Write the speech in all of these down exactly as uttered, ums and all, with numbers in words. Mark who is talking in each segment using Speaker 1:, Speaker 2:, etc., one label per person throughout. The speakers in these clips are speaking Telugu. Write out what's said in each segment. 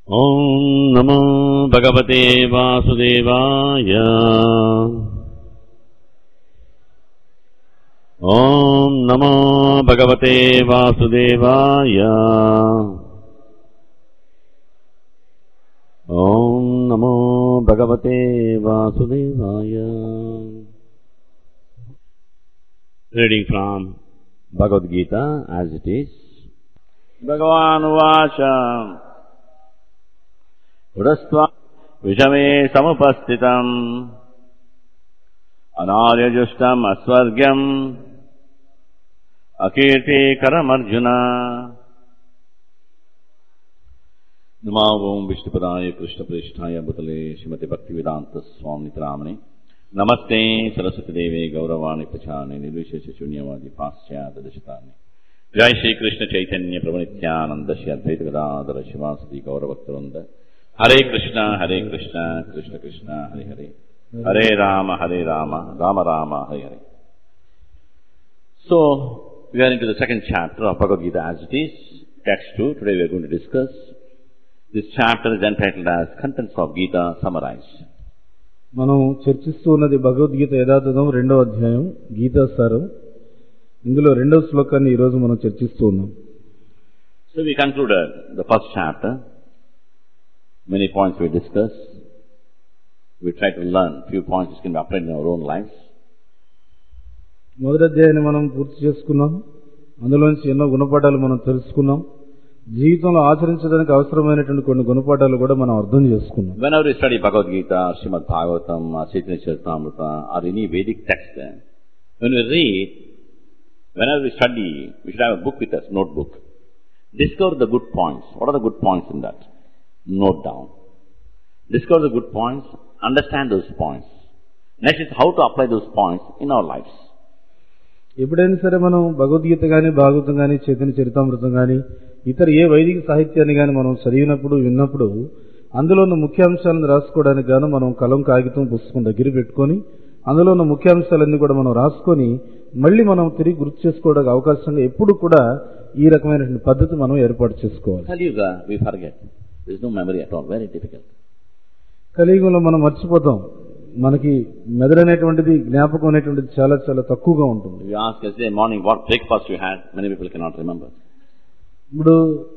Speaker 1: Om Namo Bhagavate Vasudevaya. Om Namo Bhagavate Vasudevaya. Om Namo Bhagavate Vasudevaya. Reading from Bhagavad Gita as it is. Bhagavan Vacha Udastva Vishame Samupastitam Anaryajustam Asvargyam Akirti Karamarjuna. Namavam Vishnupadaya Krishna Prishtaya Bhutale Srimati Bhaktivedanta Swami Nitramani. Namaste Saraswati Devi Gauravani Pachani Nirvishesha Shunyavadi Paschyata Dashatani. Jai Shri Krishna Chaitanya Prabhu Nityananda Shri Advaita Gadadhara Shivasati Gauravaktarunda. Hare Krishna, Hare Krishna, Krishna Krishna, Hare Hare. Hare Rama, Hare Rama, Rama Rama, Hare Hare. So, we are into the second chapter of Bhagavad Gita as it is, text two. Today we are going to discuss. This chapter is entitled as Contents of Gita Summarized.
Speaker 2: మనం చర్చిస్తూ ఉన్నది భగవద్గీత యథాతథం రెండవ అధ్యాయం గీతా సారం. ఇందులో రెండవ శ్లోకాన్ని ఈ రోజు మనం చర్చిస్తూ ఉన్నాం.
Speaker 1: So we concluded the first chapter. Many points we discussed. We try to learn few points which can be applied in our own lives.
Speaker 2: మొదటి అధ్యాయాన్ని మనం పూర్తి చేసుకున్నాం. అందులోంచి ఎన్నో గుణపాఠాలు మనం తెలుసుకున్నాం. జీవితంలో ఆచరించడానికి అవసరమైనటువంటి కొన్ని గుణపాఠాలు కూడా మనం అర్థం చేసుకున్నాం.
Speaker 1: Whenever we study Bhagavad Gita, Srimad Bhagavatam, Chaitanya Charitamrita, or any Vedic text, when we read, whenever we study, we should have a book with us, notebook. Discover the good points. What are the good points in that? Note down. Discover the good points, understand those points. Next is how to apply those points in our lives.
Speaker 2: ఎప్పుడైనా సరే మనం భగవద్గీత కానీ భాగవతం కానీ చైతన్య చరితామృతం కానీ ఇతర ఏ వైదిక సాహిత్యాన్ని కానీ మనం చదివినప్పుడు విన్నప్పుడు అందులో ఉన్న ముఖ్యాంశాలను రాసుకోవడానికి గాను మనం కలం కాగితం పుస్తకం దగ్గర పెట్టుకొని అందులో ఉన్న ముఖ్యాంశాలన్నీ కూడా మనం రాసుకొని మళ్ళీ మనం తిరిగి గుర్తు చేసుకోవడానికి అవకాశంగా ఎప్పుడు కూడా ఈ రకమైనటువంటి పద్ధతి మనం ఏర్పాటు చేసుకోవాలి.
Speaker 1: Kaliyuga, we forget. There is no memory at all. Very difficult.
Speaker 2: కలియుగంలో మనం మర్చిపోతాం. మనకి మెదడు అనేటువంటిది జ్ఞాపకం అనేటువంటిది చాలా చాలా తక్కువగా ఉంటుంది.
Speaker 1: You ask yesterday morning what breakfast you had, many people cannot remember.
Speaker 2: ఇప్పుడు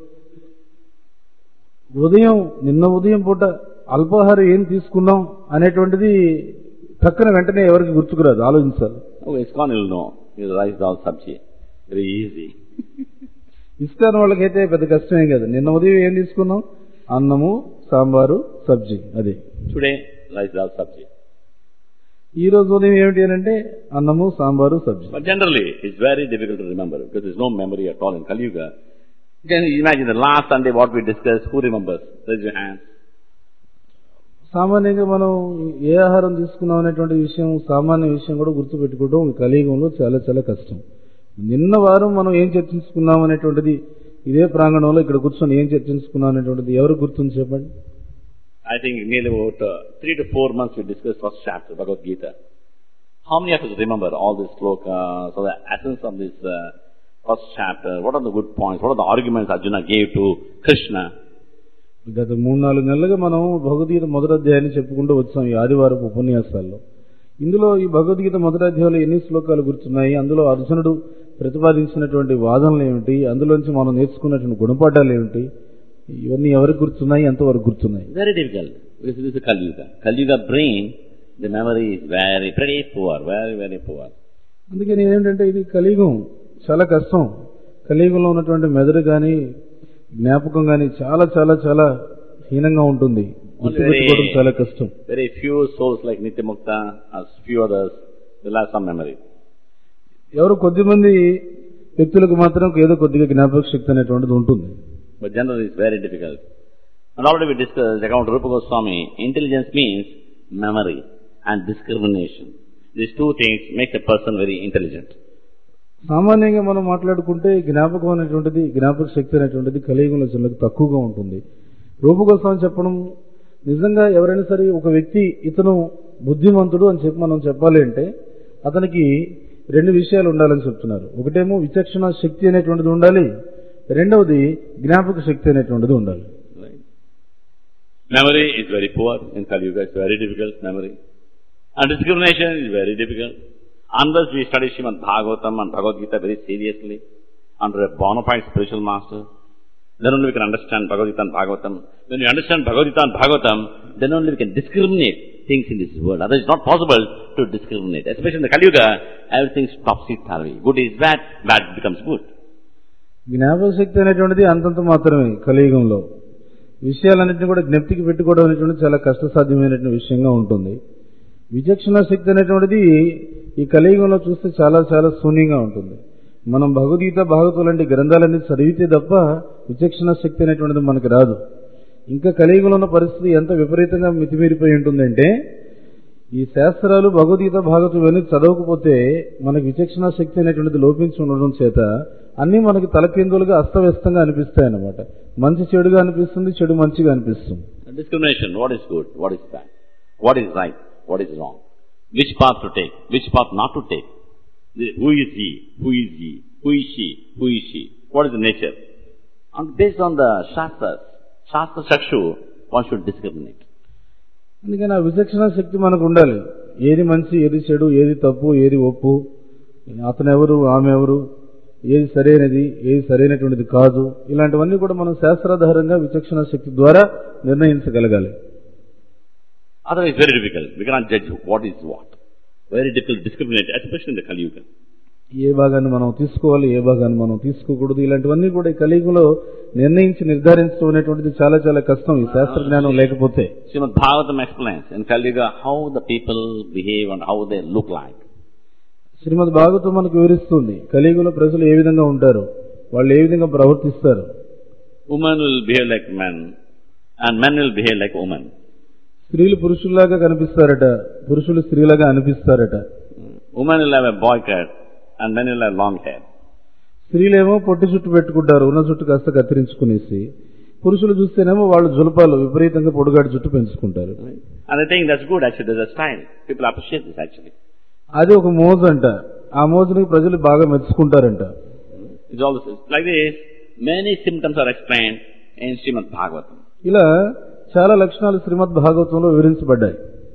Speaker 2: ఉదయం నిన్న ఉదయం పూట అల్పాహారం ఏం తీసుకున్నాం అనేటువంటిది పక్కన వెంటనే ఎవరికి గుర్తుకురాదు, ఆలోచించాలి.
Speaker 1: Oh, ISKCON will know. You rice dal sabji. Very easy.
Speaker 2: ISKCON వాళ్ళకైతే పెద్ద కష్టమే కదా. నిన్న ఉదయం ఏం తీసుకున్నాం? అన్నము, సాంబారు, సబ్జీ. అదే
Speaker 1: Today, rice dal sabji.
Speaker 2: ఈ రోజు ఉదయం ఏమిటి అని అంటే అన్నము, సాంబారు, సబ్జీ.
Speaker 1: But generally, it's very difficult to remember because there's no memory at all in Kali Yuga. You can imagine the last Sunday what we discussed. Who remembers? Raise your hand.
Speaker 2: సామాన్యంగా మనం ఏ ఆహారం తీసుకున్నాం అనేటువంటి విషయం, సామాన్య విషయం కూడా గుర్తుపెట్టుకోవడం ఈ కలియుగంలో చాలా చాలా కష్టం. నిన్న వారం మనం ఏం చర్చించుకున్నాం అనేటువంటిది ఇదే ప్రాంగణంలో ఇక్కడ కూర్చొని ఏం చర్చించుకున్నాం అనేటువంటిది ఎవరు గుర్తుంది చెప్పండి?
Speaker 1: I think nearly about uh, three to four months we discussed first chapter Bhagavad Gita. How many of us remember all these slokas, or the essence of this uh, first chapter? What are the good points? What are the arguments Arjuna gave to Krishna?
Speaker 2: గత మూడు నాలుగు నెలలుగా మనం భగవద్గీత మొదటి అధ్యాయాన్ని చెప్పుకుంటూ వచ్చాం ఈ ఆదివారపు ఉపన్యాసాల్లో. ఇందులో ఈ భగవద్గీత మొదటి అధ్యాయంలో ఎన్ని శ్లోకాలు గుర్తున్నాయి, అందులో అర్జునుడు ప్రతిపాదించినటువంటి వాదనలు ఏమిటి, అందులోంచి మనం నేర్చుకున్నటువంటి గుణపాఠాలు ఏమిటి, ఇవన్నీ ఎవరికి గుర్తున్నాయి, ఎంతవరకు గుర్తున్నాయి?
Speaker 1: Very difficult. This is the Kali Yuga. Kali Yuga brain, the memory is very, very poor, very, very poor.
Speaker 2: అందుకని ఏంటంటే ఇది కలియుగం, చాలా కష్టం. కలియుగంలో ఉన్నటువంటి మెదడు కానీ జ్ఞాపకం కానీ చాలా చాలా చాలా హీనంగా ఉంటుంది. గుర్తుపెట్టుకోవడం చాలా కష్టం.
Speaker 1: Very few souls like Nityamukta, as few others, will have some memory.
Speaker 2: ఎవరు కొద్దిమంది వ్యక్తులకు మాత్రం ఏదో కొద్దిగా జ్ఞాపక శక్తి అనేటువంటిది ఉంటుంది.
Speaker 1: But generally it's very difficult. And already we discussed, according to Rupa Goswami, intelligence means memory and discrimination. These two things make a person very intelligent.
Speaker 2: సామాన్యంగా మనం మాట్లాడుకుంటే జ్ఞాపకం అనేటువంటిది, జ్ఞాపక శక్తి అనేటువంటిది కలియుగంలో జనులకు తక్కువగా ఉంటుంది. రూప గోస్వామి చెప్పడం నిజంగా ఎవరైనా సరే ఒక వ్యక్తి ఇతను బుద్ధిమంతుడు అని చెప్పి మనం చెప్పాలి అంటే అతనికి రెండు విషయాలు ఉండాలని చెప్తున్నారు. ఒకటేమో విచక్షణ శక్తి అనేటువంటిది ఉండాలి, రెండవది జ్ఞాపక శక్తి అనేటువంటిది ఉండాలి.
Speaker 1: Memory is very poor in Kali Yuga. It's very difficult, memory. And discrimination is very difficult. Unless we study Srimad Bhagavatam and Bhagavad Gita very seriously, under a bona fide spiritual master, then only we can understand Bhagavad Gita and Bhagavatam. When we understand Bhagavad Gita and Bhagavatam, then only we can discriminate things in this world. Otherwise it's not possible to discriminate. Especially in the Kali Yuga, everything is topsy-turvy. Good is bad, bad becomes good.
Speaker 2: జ్ఞాపక శక్తి అనేటువంటిది అంతంత మాత్రమే కలియుగంలో. విషయాలన్నింటినీ కూడా జ్ఞప్తికి పెట్టుకోవడం అనేటువంటిది చాలా కష్టసాధ్యమైనటువంటి విషయంగా ఉంటుంది. విచక్షణ శక్తి అనేటువంటిది ఈ కలియుగంలో చూస్తే చాలా చాలా శూన్యంగా ఉంటుంది. మనం భగవద్గీత భాగవతం లాంటి గ్రంథాలన్నీ చదివితే తప్ప విచక్షణ శక్తి అనేటువంటిది మనకి రాదు. ఇంకా కలియుగంలో ఉన్న పరిస్థితి ఎంత విపరీతంగా మితిమీరిపోయి ఉంటుందంటే, ఈ శాస్త్రాలు భగవద్గీత భాగవతం ఇవన్నీ చదవకపోతే మనకి విచక్షణ శక్తి అనేటువంటిది లోపించి ఉండడం చేత అన్నీ మనకి తలకిందులుగా అస్తవ్యస్తంగా అనిపిస్తాయి అన్నమాట. మంచి చెడుగా అనిపిస్తుంది, చెడు మంచిగా అనిపిస్తుంది.
Speaker 1: Discrimination, what is good, what is bad, what is right, what is wrong, which path to take, which path not to take, who is he, who is he, who is she, who is she, what is the nature. And based on the Shastras, Shastra Chakshu, one should discriminate.
Speaker 2: అందుకని ఆ విచక్షణ శక్తి మనకు ఉండాలి. ఏది మంచి, ఏది చెడు, ఏది తప్పు, ఏది ఒప్పు, అతను ఎవరు, ఆమె ఎవరు, ఏది సరైనది, ఏది సరైనటువంటిది కాదు, ఇలాంటివన్నీ కూడా మనం శాస్త్రాధారంగా విచక్షణ శక్తి ద్వారా నిర్ణయించగలగాలి.
Speaker 1: Otherwise very difficult. We cannot judge what is what. Very difficult to discriminate, especially in the Kali Yuga.
Speaker 2: ఏ భాగాన్ని మనం తీసుకోవాలి, ఏ భాగాన్ని మనం తీసుకోకూడదు, ఇలాంటివన్నీ కూడా ఈ కలియుగంలో నిర్ణయించి నిర్ధారించడం అనేటువంటిది చాలా చాలా కష్టం ఈ శాస్త్ర జ్ఞానం లేకపోతే.
Speaker 1: Srimad Bhagavatam explains in Kali Yuga how the people behave and how they look like.
Speaker 2: శ్రీమద్ భాగవతం మనకు వివరిస్తుంది కలియుగంలో ప్రజలు ఏ విధంగా ఉంటారు, వాళ్ళు ఏ విధంగా ప్రవర్తిస్తారు.
Speaker 1: Women will behave like men and men will behave like women.
Speaker 2: స్త్రీలు పురుషుల్లాగా కనిపిస్తారట, పురుషులు స్త్రీలాగా అనిపిస్తారట.
Speaker 1: Women will have a boy cut and men will have long hair.
Speaker 2: స్త్రీలేమో పొట్టి చుట్టు పెట్టుకుంటారు, ఉన్న చుట్టు కాస్త కత్తిరించుకునేసి. పురుషులు చూస్తేనేమో వాళ్ళు జులపాలు విపరీతంగా పొడుగాటి చుట్టు పెంచుకుంటారు.
Speaker 1: And I think that's good actually, there's a style. People appreciate this actually.
Speaker 2: అది ఒక మోజు అంట, ఆ మోజుని ప్రజలు బాగా మెచ్చుకుంటారంట.
Speaker 1: It's always like this. Many symptoms are explained in Srimad Bhagavatam.
Speaker 2: ఇలా చాలా లక్షణాలు శ్రీమద్ భాగవతంలో వివరించబడ్డాయి.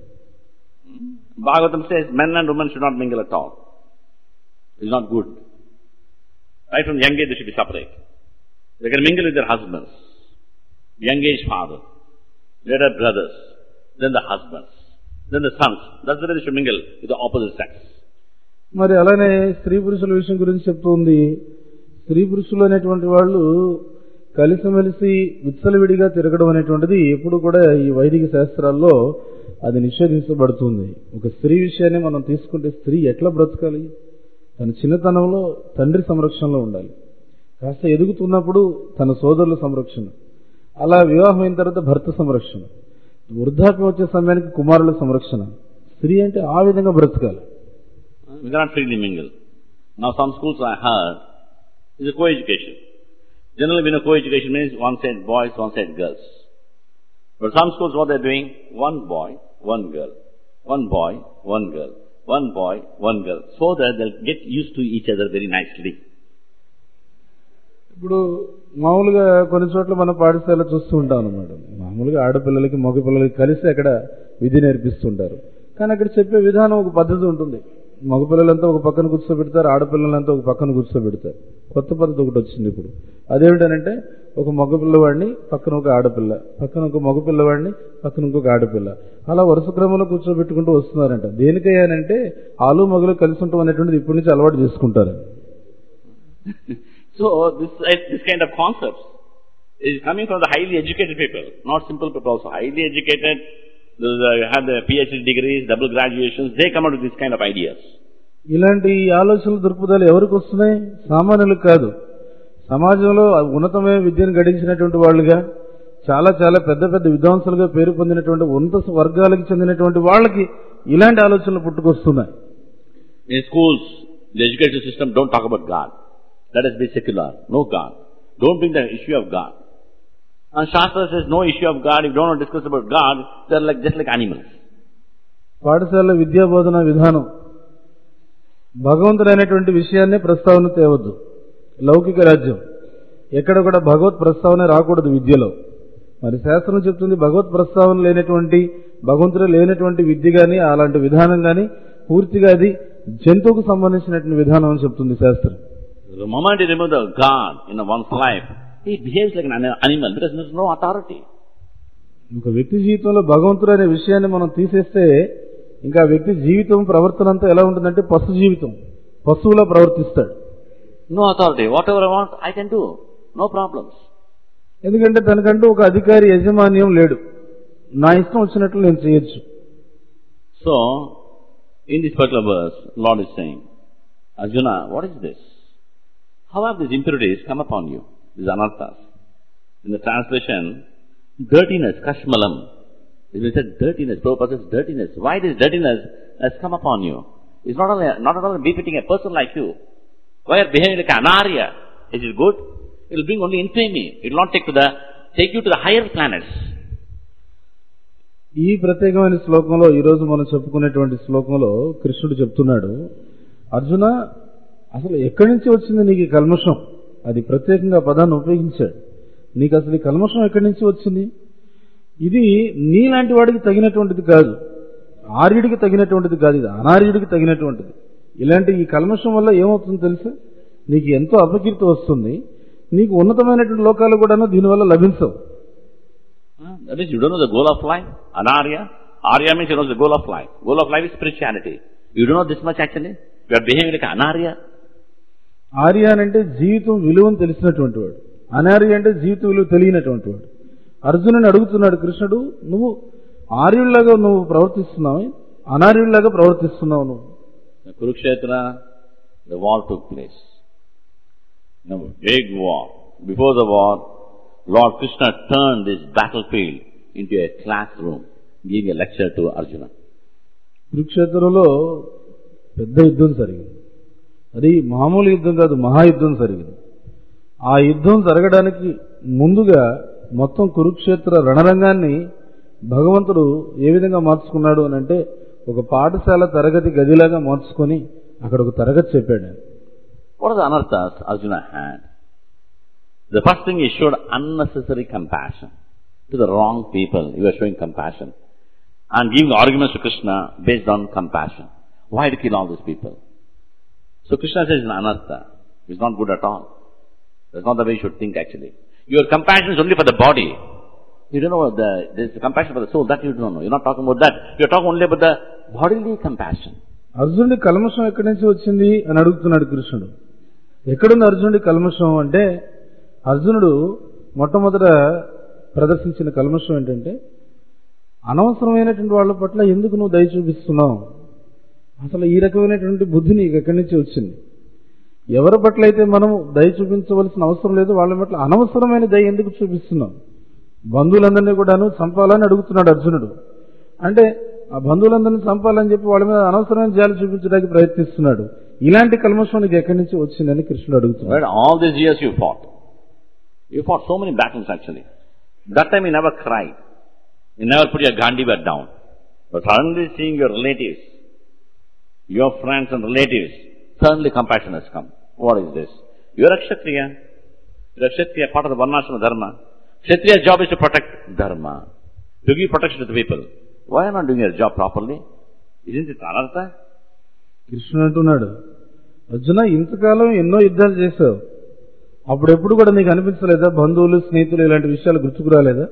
Speaker 1: Bhagavatam says men and women should not mingle at all. It's not good. Right from young age they should be separate. They can mingle with their husbands. Young age father, later brothers, then the husbands, then the sons. That's the way they should mingle with the opposite sex.
Speaker 2: మరి అలానే స్త్రీ పురుషుల విషయం గురించి చెప్తుంది. స్త్రీ పురుషులు అనేటువంటి వాళ్ళు కలిసిమెలిసి విచ్చలవిడిగా తిరగడం అనేటువంటిది ఎప్పుడు కూడా ఈ వైదిక శాస్త్రాల్లో అది నిషేధించబడుతుంది. ఒక స్త్రీ విషయాన్ని మనం తీసుకుంటే స్త్రీ ఎట్లా బ్రతకాలి, తన చిన్నతనంలో తండ్రి సంరక్షణలో ఉండాలి, కాస్త ఎదుగుతున్నప్పుడు తన సోదరుల సంరక్షణ, అలా వివాహం అయిన తర్వాత భర్త సంరక్షణ, వృద్ధాప్యం వచ్చే సమయానికి కుమారుల సంరక్షణ. స్త్రీ అంటే ఆ విధంగా బ్రతకాలి.
Speaker 1: We cannot freely mingle. Now some schools I heard is a co-education. Generally we know co-education means one side boys, one side girls. But some schools what they are doing, one boy, one girl, one boy, one girl, one boy, one girl, so that they'll get used to each other very nicely.
Speaker 2: ఇప్పుడు మామూలుగా కొన్ని చోట్ల మన పాఠశాల చూస్తూ ఉంటాం అన్నమాట. మామూలుగా ఆడపిల్లలకి మగ పిల్లలకి కలిసి అక్కడ విధి నేర్పిస్తుంటారు. కానీ అక్కడ చెప్పే విధానం ఒక పద్ధతి ఉంటుంది. మగపిల్లలంతా ఒక పక్కన కూర్చోబెడతారు, ఆడపిల్లలంతా ఒక పక్కన కూర్చోబెడతారు. కొత్త పద్ధతి ఒకటి వచ్చింది ఇప్పుడు. అదేమిటనంటే ఒక మగపిల్లవాడిని పక్కన ఒక ఆడపిల్ల, పక్కన ఒక మగపిల్లవాడిని పక్కన ఇంకొక ఆడపిల్ల, అలా వరుస క్రమంలో కూర్చోబెట్టుకుంటూ వస్తున్నారంట. దేనికయ్యానంటే ఆలు మగలు కలిసి ఉంటాం అనేటువంటిది ఇప్పటి నుంచి అలవాటు చేసుకుంటారు.
Speaker 1: So this this kind of concepts is coming from the highly educated people, not simple people also. Highly educated, those uh, have the PhD degrees, double graduations, they come out with this kind of ideas.
Speaker 2: ఇలాంటి ఆలోచనలు దృక్పథాలు ఎవరికి వస్తున్నాయి? సామాన్యులకు కాదు. సమాజంలో ఉన్నతమైన విద్యను గడించినటువంటి వాళ్ళుగా, చాలా చాలా పెద్ద పెద్ద విద్వాంసులుగా పేరు పొందినటువంటి ఉన్నత వర్గాలకు చెందినటువంటి వాళ్ళకి ఇలాంటి ఆలోచనలు పుట్టుకొస్తున్నాయి.
Speaker 1: In schools, the education system don't talk about God. Let us be secular. No God. Don't bring the issue of God. And Shastra says no issue of God. If you don't want to discuss about God, they are like just like animals.
Speaker 2: పాఠశాల విద్యా బోధన విధానం భగవంతుడైనటువంటి విషయాన్ని ప్రస్తావన తేవద్దు. లౌకిక రాజ్యం ఎక్కడ కూడా భగవత్ ప్రస్తావన రాకూడదు విద్యలో. మరి శాస్త్రం చెప్తుంది భగవత్ ప్రస్తావన లేనటువంటి భగవంతుడు లేనటువంటి విద్య గాని అలాంటి విధానం గాని పూర్తిగా అది జంతువుకు సంబంధించినటువంటి విధానం అని చెప్తుంది శాస్త్రం.
Speaker 1: The moment you remove the God in one's life, he behaves like an animal because there is no authority.
Speaker 2: ఒక వ్యక్తి జీవితంలో భగవంతుడు అనే విషయాన్ని మనం తీసేస్తే ఇంకా వ్యక్తి జీవితం ప్రవర్తన అంతా ఎలా ఉంటుందంటే పశు జీవితం, పశువులా ప్రవర్తిస్తాడు.
Speaker 1: No authority. Whatever I want, I can do. No problems.
Speaker 2: ఎందుకంటే తనకంటూ ఒక అధికారి యజమాన్యం లేడు. నా ఇష్టం వచ్చినట్లు నేను చేయొచ్చు.
Speaker 1: So, in this particular verse, Lord is saying, Arjuna, what is this? How have these impurities come upon you? These anarthas. In the translation, dirtiness, kashmalam. It said dirtiness, Prabhupada says dirtiness. Why this dirtiness has come upon you? It's not only, not at all befitting a person like you. Why are you behaving like an arya? Is it good? It will bring only infamy. It will not take to the take you to the higher planets.
Speaker 2: ఈ ప్రత్యేకమైన శ్లోకంలో ఈ రోజు మనం చెప్పుకునేటువంటి శ్లోకంలో కృష్ణుడు చెప్తున్నాడు, అర్జున అసలు ఎక్కడి నుంచి వచ్చింది నీకు ఈ కల్మషం? అది ప్రత్యేకంగా పదాన్ని ఉపయోగించాడు. నీకు అసలు ఈ కల్మషం ఎక్కడి నుంచి వచ్చింది? ఇది నీలాంటి వాడికి తగినటువంటిది కాదు, ఆర్యుడికి తగినటువంటిది కాదు, ఇది అనార్యుడికి తగినటువంటిది. ఇలాంటి ఈ కల్మషం వల్ల ఏమవుతుందో తెలుసా? నీకు ఎంతో అపకీర్తి వస్తుంది, నీకు ఉన్నతమైనటువంటి లోకాలు కూడాను దీనివల్ల లభించవు.
Speaker 1: That means you don't know the goal of life. Anarya. Arya means you know the goal of life. Goal of life is spirituality. You don't know this much actually. You are behaving like Anarya.
Speaker 2: Arya అంటే జీవితం విలువను తెలిసినటువంటి వాడు, అనార్య అంటే జీవితం విలువ తెలియనటువంటి వాడు. అర్జునుని అడుగుతున్నాడు కృష్ణుడు, నువ్వు ఆర్యుల్లాగా నువ్వు ప్రవర్తిస్తున్నావు, అనార్యుల్లాగా ప్రవర్తిస్తున్నావు నువ్వు.
Speaker 1: Kurukshetra, the war took place. Now, big war. Before the war, Lord Krishna turned this battlefield into a classroom, giving a lecture to Arjuna.
Speaker 2: కురుక్షేత్రంలో పెద్ద యుద్ధం జరిగింది. అది మామూలు యుద్ధం కాదు, మహాయుద్ధం జరిగింది. ఆ యుద్ధం జరగడానికి ముందుగా మొత్తం కురుక్షేత్ర రణరంగాన్ని భగవంతుడు ఏ విధంగా మార్చుకున్నాడు అని అంటే ఒక పాఠశాల తరగతి గదిలాగా మార్చుకొని అక్కడ ఒక తరగతి చెప్పాడు.
Speaker 1: What are the anarthas Arjuna had? The first thing he showed unnecessary compassion to the wrong people. He was showing compassion and giving arguments to Krishna based on compassion. Why to kill all these people? So Krishna says it's an anartha. It's not good at all. That's not the way you should think actually. Your compassion is only for the body. You don't know the there's compassion for the soul. That you don't know. You're not talking about that. You're talking only about the bodily compassion.
Speaker 2: అర్జునుడి కల్మషం ఎక్కడి నుంచి వచ్చింది అని అడుగుతున్నాడు కృష్ణుడు. ఎక్కడుంది అర్జునుడి కల్మషం అంటే, అర్జునుడు మొట్టమొదట ప్రదర్శించిన కల్మషం ఏంటంటే అనవసరమైనటువంటి వాళ్ళ పట్ల ఎందుకు నువ్వు దయ చూపిస్తున్నావు? అసలు ఈ రకమైనటువంటి బుద్ధి నీకు ఎక్కడి నుంచి వచ్చింది? ఎవరి పట్ల అయితే మనం దయ చూపించవలసిన అవసరం లేదు వాళ్ళ పట్ల అనవసరమైన దయ ఎందుకు చూపిస్తున్నావు? బంధువులందరినీ కూడాను చంపాలని అడుగుతున్నాడు అర్జునుడు. అంటే ఆ బంధువులందరినీ చంపాలని చెప్పి వాళ్ళ మీద అనవసరమైన జాలి చూపించడానికి ప్రయత్నిస్తున్నాడు. ఇలాంటి కల్మషం నీకు ఎక్కడి నుంచి వచ్చిందని కృష్ణుడు అడుగుతున్నాడు.
Speaker 1: All these years you fought. You fought so many battles actually. That time you never cried. You never put your Gandhiva down. But suddenly seeing your relatives, your friends and relatives, suddenly compassion has come. What is this? You are a Kshatriya. You are a Kshatriya, part of the Varnashram Dharma. Kshatriya's job is to protect Dharma, to give protection to the people. Why are you not doing your job properly? Isn't it anartha?
Speaker 2: కృష్ణుడు అంటున్నాడు, అర్జున ఇంతకాలం ఎన్నో యుద్ధాలు చేశావు, అప్పుడెప్పుడు కూడా నీకు అనిపించలేదా బంధువులు స్నేహితులు ఇలాంటి విషయాలు గుర్తుకు రాలేదా?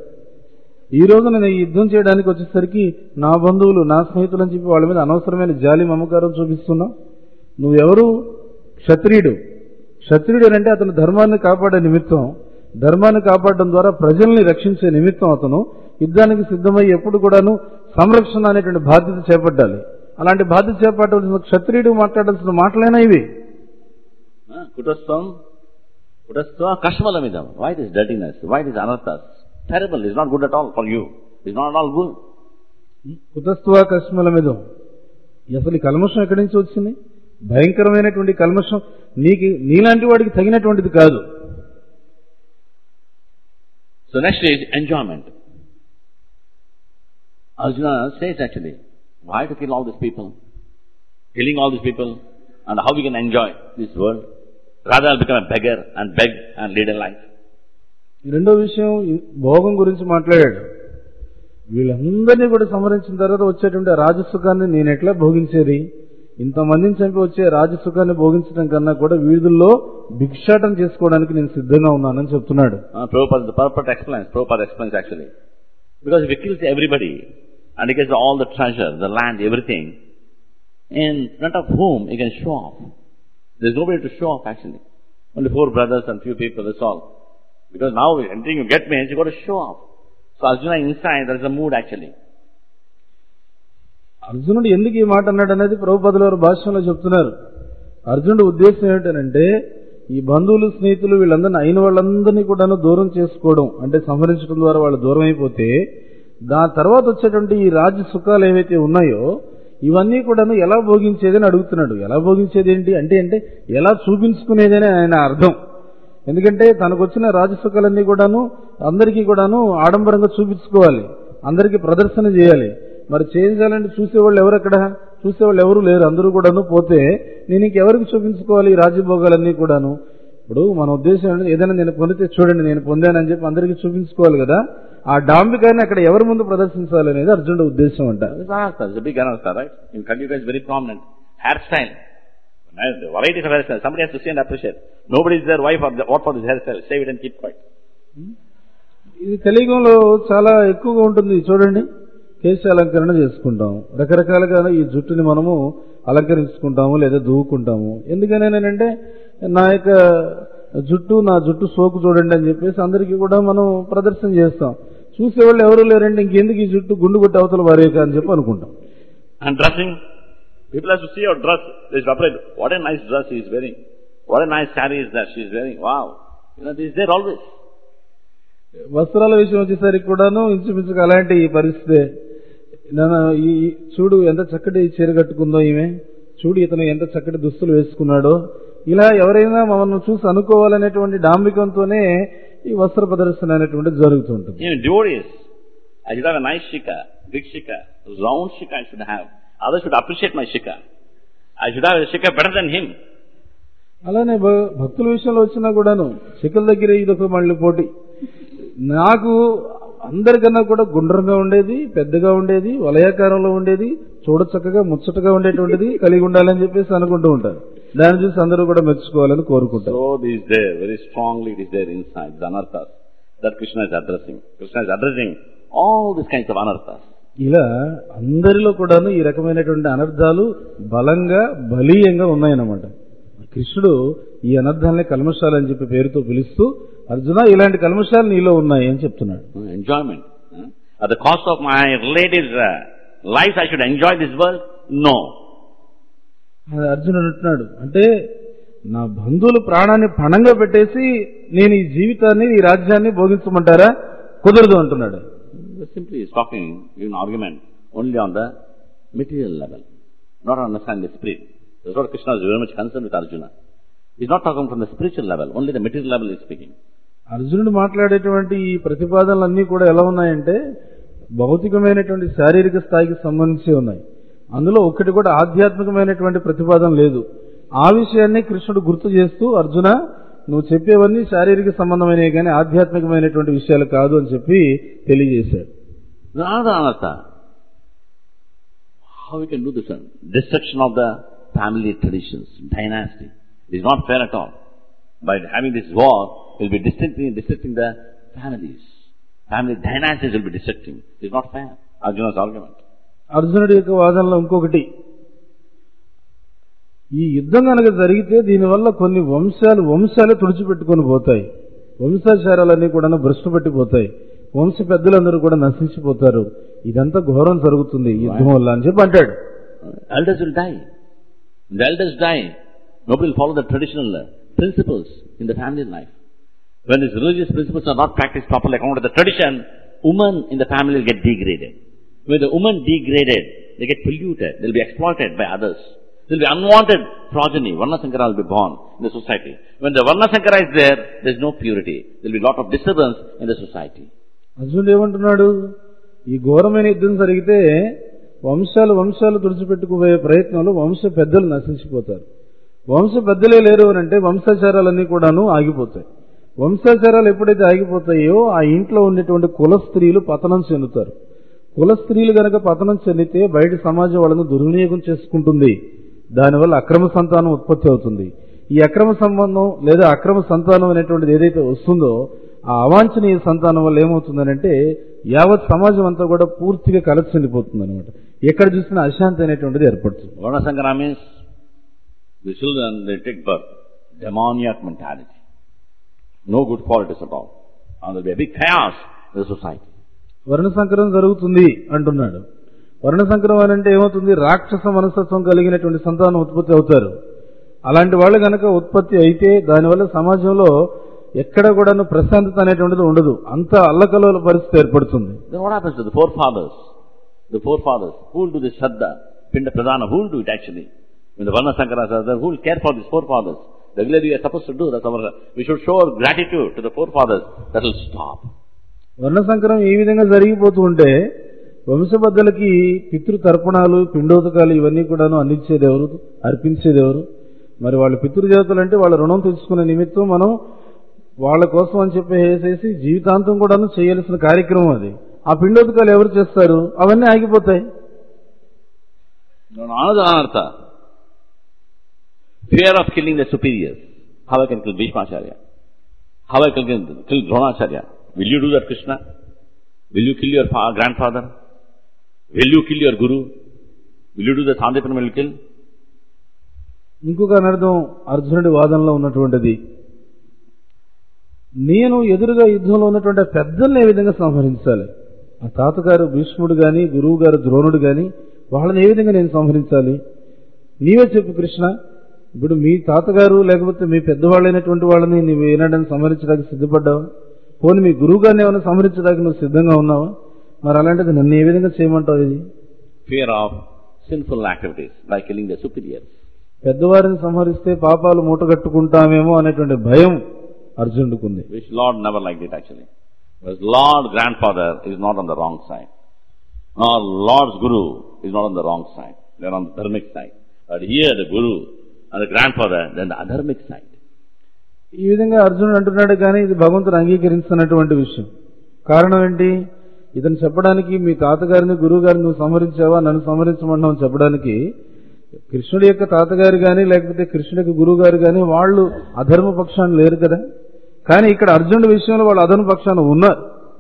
Speaker 2: ఈ రోజు నేను ఈ యుద్ధం చేయడానికి వచ్చేసరికి నా బంధువులు నా స్నేహితులు అని చెప్పి వాళ్ళ మీద అనవసరమైన జాలి మమకారం చూపిస్తున్నావు. నువ్వెవరు? క్షత్రియుడు. క్షత్రియుడు అంటే అతను ధర్మాన్ని కాపాడే నిమిత్తం, ధర్మాన్ని కాపాడడం ద్వారా ప్రజల్ని రక్షించే నిమిత్తం అతను యుద్ధానికి సిద్ధమై ఎప్పుడు కూడాను సంరక్షణ అనేటువంటి బాధ్యత చేపట్టాలి. అలాంటి బాధ్యత చేపట్టవలసిన క్షత్రియుడు మాట్లాడాల్సిన మాటలైనా ఇవి.
Speaker 1: కుటస్థం కుటస్థ కష్మలమిదం. Why this dirtiness? Why this anarthas? Terrible. It's not good at all for you. It's not at all good.
Speaker 2: కుతస్త్వ కష్మలమిదం. అసలు ఈ కల్మషం ఎక్కడి నుంచి వచ్చింది? భయంకరమైనటువంటి కల్మషం, నీకు నీలాంటి వాడికి తగినటువంటిది కాదు.
Speaker 1: So next is enjoyment. Arjuna says actually, why to kill all these people? Killing all these people, and how we can enjoy this world? Rather I'll become a beggar and beg and lead a life.
Speaker 2: రెండో విషయం భోగం గురించి మాట్లాడాడు. వీళ్ళందరినీ కూడా సంహరించిన తర్వాత వచ్చేటువంటి రాజసుఖాన్ని నేను ఎట్లా భోగించేది, ఇంతమందిని చంపి వచ్చే రాజసుఖాన్ని భోగించడం కన్నా కూడా వీధుల్లో భిక్షాటం చేసుకోవడానికి నేను సిద్ధంగా ఉన్నానని చెప్తున్నాడు.
Speaker 1: Uh, Prabhupada, the purport explains, Prabhupada explains actually. Because if he kills everybody and he gets all the treasure, the land, everything, in front of whom he can show off. There's nobody to show off actually. Only four brothers and few people, that's all. Because now anything you get means you got to show off. So Arjuna inside, there is a mood actually.
Speaker 2: అర్జునుడు ఎందుకు ఈ మాట అన్నాడు అనేది ప్రభుపాదుల వారి భాష్యంలో చెప్తున్నారు. అర్జునుడు ఉద్దేశం ఏమిటంటే ఈ బంధువులు స్నేహితులు వీళ్ళందరినీ అయిన వాళ్ళందరినీ కూడా దూరం చేసుకోవడం, అంటే సంహరించడం ద్వారా వాళ్ళు దూరం అయిపోతే దాని తర్వాత వచ్చేటువంటి ఈ రాజ్య సుఖాలు ఏవైతే ఉన్నాయో ఇవన్నీ కూడా ఎలా భోగించేదని అడుగుతున్నాడు. ఎలా భోగించేది ఏంటి అంటే అంటే ఎలా చూపించుకునేదని ఆయన అర్థం. ఎందుకంటే తనకు వచ్చిన రాజసుఖాలన్నీ కూడాను అందరికీ కూడాను ఆడంబరంగా చూపించుకోవాలి, అందరికీ ప్రదర్శన చేయాలి. మరి చేయించాలంటే చూసేవాళ్ళు ఎవరక్కడ, చూసేవాళ్ళు ఎవరు లేరు, అందరూ కూడాను పోతే నేను ఇంకెవరికి చూపించుకోవాలి ఈ రాజ్యభోగాలన్నీ కూడాను. ఇప్పుడు మన ఉద్దేశం ఏదైనా నేను పొందితే చూడండి నేను పొందానని చెప్పి అందరికీ చూపించుకోవాలి కదా, ఆ డాంబికాన్ని అక్కడ ఎవరి ముందు ప్రదర్శించాలి అనేది అర్జునుడి ఉద్దేశం అంట.
Speaker 1: బిగ్ అనర్థ right in Kaliyuga is very prominent hair style, varieties of hairstyle. Somebody has to see and appreciate. Nobody is their wife or the, what for this hairstyle. Save it and keep quiet.
Speaker 2: ఇది కలియుగంలో చాలా ఎక్కువగా ఉంటుంది. చూడండి, కేశ అలంకరణ చేసుకుంటాం, రకరకాలుగా ఈ జుట్టుని మనము అలంకరించుకుంటాము లేదా దువ్వుకుంటాము. ఎందుకనేనంటే నా యొక్క జుట్టు నా జుట్టు సోకు చూడండి అని చెప్పేసి అందరికీ కూడా మనం ప్రదర్శన చేస్తాం. చూసేవాళ్ళు ఎవరు లేరంటే ఇంకెందుకు ఈ జుట్టు గుండు కొట్టి అవతల వారేక అని చెప్పి అనుకుంటాం.
Speaker 1: And dressing, people have to see your dress. They should appreciate what a nice dress he is wearing. What a nice saree is that she is wearing. Wow. You know, this is there always.
Speaker 2: వస్త్రాల విషయం వచ్చేసరికి కూడాను ఇంచుమించుకు అలాంటి ఈ పరిస్థితి. ఈ చూడు ఎంత చక్కటి చీర కట్టుకుందో ఈమె, చూడు ఇతను ఎంత చక్కటి దుస్తులు వేసుకున్నాడో, ఇలా ఎవరైనా మమ్మల్ని చూసి అనుకోవాలనేటువంటి డాంబికంతోనే ఈ వస్త్ర ప్రదర్శన అనేటువంటిది జరుగుతుంటుంది.
Speaker 1: Devotees, I should have a nice shikha, big shikha, round shikha I should have. Others should appreciate my shikha. I should have a shikha better than him.
Speaker 2: అలానే భక్తుల విషయంలో వచ్చినా కూడాను శిఖల దగ్గర ఇదొక మళ్ళీ పోటీ. నాకు అందరికన్నా కూడా గుండ్రంగా ఉండేది, పెద్దగా ఉండేది, వలయాకారంలో ఉండేది, చూడ చక్కగా ముచ్చటగా ఉండేటువంటిది కలిగి ఉండాలని చెప్పేసి అనుకుంటూ ఉంటారు. దాన్ని చూసి అందరూ కూడా మెచ్చుకోవాలని కోరుకుంటారు.
Speaker 1: So this is there, very strongly it is there inside, the anarthas that Krishna is addressing. Krishna is addressing all these kinds of anarthas.
Speaker 2: ఇలా అందరిలో కూడాను ఈ రకమైనటువంటి అనర్థాలు బలంగా బలీయంగా ఉన్నాయన్నమాట. కృష్ణుడు ఈ అనర్థాలని కల్మషాలని చెప్పి పేరుతో పిలుస్తూ అర్జున ఇలాంటి కల్మషాలు నీలో ఉన్నాయి అని చెప్తున్నాడు.
Speaker 1: Enjoyment at the cost of my relatives life I should enjoy this world. No,
Speaker 2: అర్జునుడు అంటున్నాడు అంటే నా బంధువులు ప్రాణాన్ని పణంగా పెట్టేసి నేను ఈ జీవితాన్ని ఈ రాజ్యాన్ని భోగించమంటారా? కుదరదు అంటున్నాడు.
Speaker 1: Simply is talking in argument only on the material level, not understand the spirit. That's what Krishna is very much concerned with Arjuna. He's not talking from the spiritual level, only the material level is speaking.
Speaker 2: అర్జునుడు మాట్లాడేటువంటి ఈ ప్రతిపాదనలన్నీ కూడా ఎలా ఉన్నాయంటే భౌతికమైనటువంటి శారీరక స్థాయికి సంబంధించి ఉన్నాయి. అందులో ఒక్కటి కూడా ఆధ్యాత్మికమైనటువంటి ప్రతిపాదన లేదు. ఆ విషయాన్ని కృష్ణుడు గుర్తు చేస్తూ అర్జున నువ్వు చెప్పేవన్నీ శారీరక సంబంధమైనవి కానీ ఆధ్యాత్మికమైనటువంటి విషయాలు కాదు అని చెప్పి తెలియజేశాడు.
Speaker 1: How we can do this? Destruction of the family traditions, dynasty. It is not fair at all. By having this war, we will be destructing, destructing the families. Family dynasties will be destructing. It is not fair. Arjuna's argument.
Speaker 2: అర్జునుడి యొక్క వాదనలో ఇంకొకటి, ఈ యుద్ధం కనుక జరిగితే దీనివల్ల కొన్ని వంశాలు వంశాలు తుడిచిపెట్టుకొని పోతాయి, వంశాచారాలన్నీ కూడా భ్రష్టు పట్టిపోతాయి, వంశ పెద్దలందరూ కూడా నశించిపోతారు, ఇదంతా ఘోరం జరుగుతుంది యుద్ధం వల్ల అని చెప్పి అంటాడు.
Speaker 1: Elders will die. The elders die. Nobody will follow the traditional principles in the family life. When these religious principles are not practiced properly according to the tradition, women in the family will get degraded. When the women degraded, they get polluted. They will be exploited by others. There will be unwanted progeny. Varnasankara will be born in the society. When the Varnasankara is there, there is no purity. There will be a lot of disturbance in the society.
Speaker 2: అర్జునుడు ఏమంటున్నాడు, ఈ ఘోరమైన యుద్ధం జరిగితే వంశాలు వంశాలు తుడిచిపెట్టుకుపోయే ప్రయత్నంలో వంశ పెద్దలు నశించిపోతారు. వంశ పెద్దలే లేరు అని అంటే వంశాచారాలన్నీ కూడాను ఆగిపోతాయి. వంశాచారాలు ఎప్పుడైతే ఆగిపోతాయో ఆ ఇంట్లో ఉండేటువంటి కుల స్త్రీలు పతనం చెందుతారు. కుల స్త్రీలు గనక పతనం చెందితే బయట సమాజం వాళ్ళను దుర్వినియోగం చేసుకుంటుంది. దానివల్ల అక్రమ సంతానం ఉత్పత్తి అవుతుంది. ఈ అక్రమ సంబంధం లేదా అక్రమ సంతానం అనేటువంటిది ఏదైతే వస్తుందో ఆ అవాంఛనీయ సంతానం వల్ల ఏమవుతుందనంటే యావత్ సమాజం అంతా కూడా పూర్తిగా కలసి చెందిపోతుంది అనమాట. ఎక్కడ చూసినా అశాంతి అనేటువంటిది ఏర్పడుతుంది.
Speaker 1: Varnasankara means the children, they take birth, demoniac mentality. No good qualities at all. And there will be a big chaos in the society.
Speaker 2: వర్ణ సంకరం జరుగుతుంది అంటున్నాడు. వర్ణ సంకరం అని అంటే ఏమవుతుంది? రాక్షస మనస్తత్వం కలిగినటువంటి సంతానం ఉత్పత్తి అవుతారు. అలాంటి వాళ్ళు గనక ఉత్పత్తి అయితే దానివల్ల సమాజంలో ఎక్కడ కూడా ప్రశాంతత అనేటువంటిది ఉండదు. అంత అల్లకల్లోల పరిస్థితి ఏర్పడుతుంది.
Speaker 1: Then what happens to the forefathers? The forefathers, who will do the Shraddha, Pinda Pradhana, who will do it actually? When the Varna Sankaras are there, who will care for these forefathers? Regularly we are supposed to do that. Our, we should show our gratitude to the forefathers. That will stop.
Speaker 2: వర్ణ సంకరం ఈ విధంగా జరిగిపోతూ ఉంటే వంశబద్ధలకి పితృ తర్పణాలు, పిండోదకాలు ఇవన్నీ కూడాను అందించేది ఎవరు, అర్పించేది ఎవరు? మరి వాళ్ళ పితృదేవతలు అంటే వాళ్ళ రుణం తెచ్చుకునే నిమిత్తం మనం వాళ్ళ కోసం అని చెప్పి వేసేసి జీవితాంతం కూడాను చేయాల్సిన కార్యక్రమం అది. ఆ పిండోదకాలు ఎవరు చేస్తారు? అవన్నీ ఆగిపోతాయి.
Speaker 1: Another fear of killing the superiors. How I can kill Bhishmacharya? How I can kill Dronacharya? Will you do that, Krishna? Will you kill your fa- grandfather? Will you kill your guru? Will you do the Sandipan will kill?
Speaker 2: ఇంకొక అనర్థం అర్జునుడి వాదనలో ఉన్నటువంటిది, నేను ఎదురుగా యుద్ధంలో ఉన్నటువంటి పెద్దల్ని ఏ విధంగా సంహరించాలి? ఆ తాతగారు భీష్ముడు గాని, గురువు గారు ద్రోణుడు గాని, వాళ్ళని ఏ విధంగా నేను సంహరించాలి? నీవే చెప్పు కృష్ణ. ఇప్పుడు మీ తాతగారు లేకపోతే మీ పెద్దవాళ్ళైనటువంటి వాళ్ళని నువ్వు ఏనాడని సంహరించడానికి సిద్ధపడ్డావా? పోనీ మీ గురువు గారిని ఏమైనా సంహరించడానికి నువ్వు సిద్ధంగా ఉన్నావా? మరి అలాంటిది నన్ను ఏ విధంగా చేయమంటావు? ఇది
Speaker 1: Fear of sinful activities by killing the superiors.
Speaker 2: పెద్దవారిని సంహరిస్తే పాపాలు మూటగట్టుకుంటామేమో అనేటువంటి భయం అర్జునుడికి ఉంది.
Speaker 1: Which Lord never liked it actually. Because Lord grandfather is not on the wrong side. Nor Lord's guru is not on the wrong side. They are on the dharmic side. But here the guru and the grandfather, then the adharmic side.
Speaker 2: ఈ విధంగా అర్జునుడు అంటున్నాడు కానీ ఇది భగవంతుడు అంగీకరించినటువంటి విషయం. కారణం ఏంటి? ఇతను చెప్పడానికి మీ తాతగారిని గురువు గారిని నువ్వు సంహరించావా, నన్ను సంహరించమన్నావు చెప్పడానికి కృష్ణుడి యొక్క తాతగారు గాని లేకపోతే కృష్ణుడి యొక్క గురువు గారు గాని వాళ్ళు అధర్మ పక్షాన్ని లేరు కదా. కానీ ఇక్కడ అర్జునుడి విషయంలో వాళ్ళు అధర్మ పక్షాన్ని ఉన్నారు.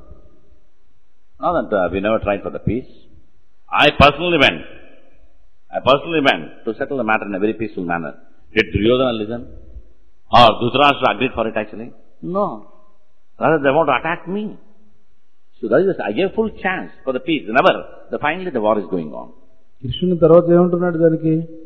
Speaker 1: Not that uh, we never tried for the peace. I personally went. I personally went to settle the matter in a very peaceful manner. Did Duryodhana listen? Or Dhritarashtra agreed for it actually? No. Rather they want to attack me. So that is, I gave full chance for the peace. Never. The, finally the war is going on.
Speaker 2: కృష్ణుని తర్వాత ఏమంటున్నాడు దానికి?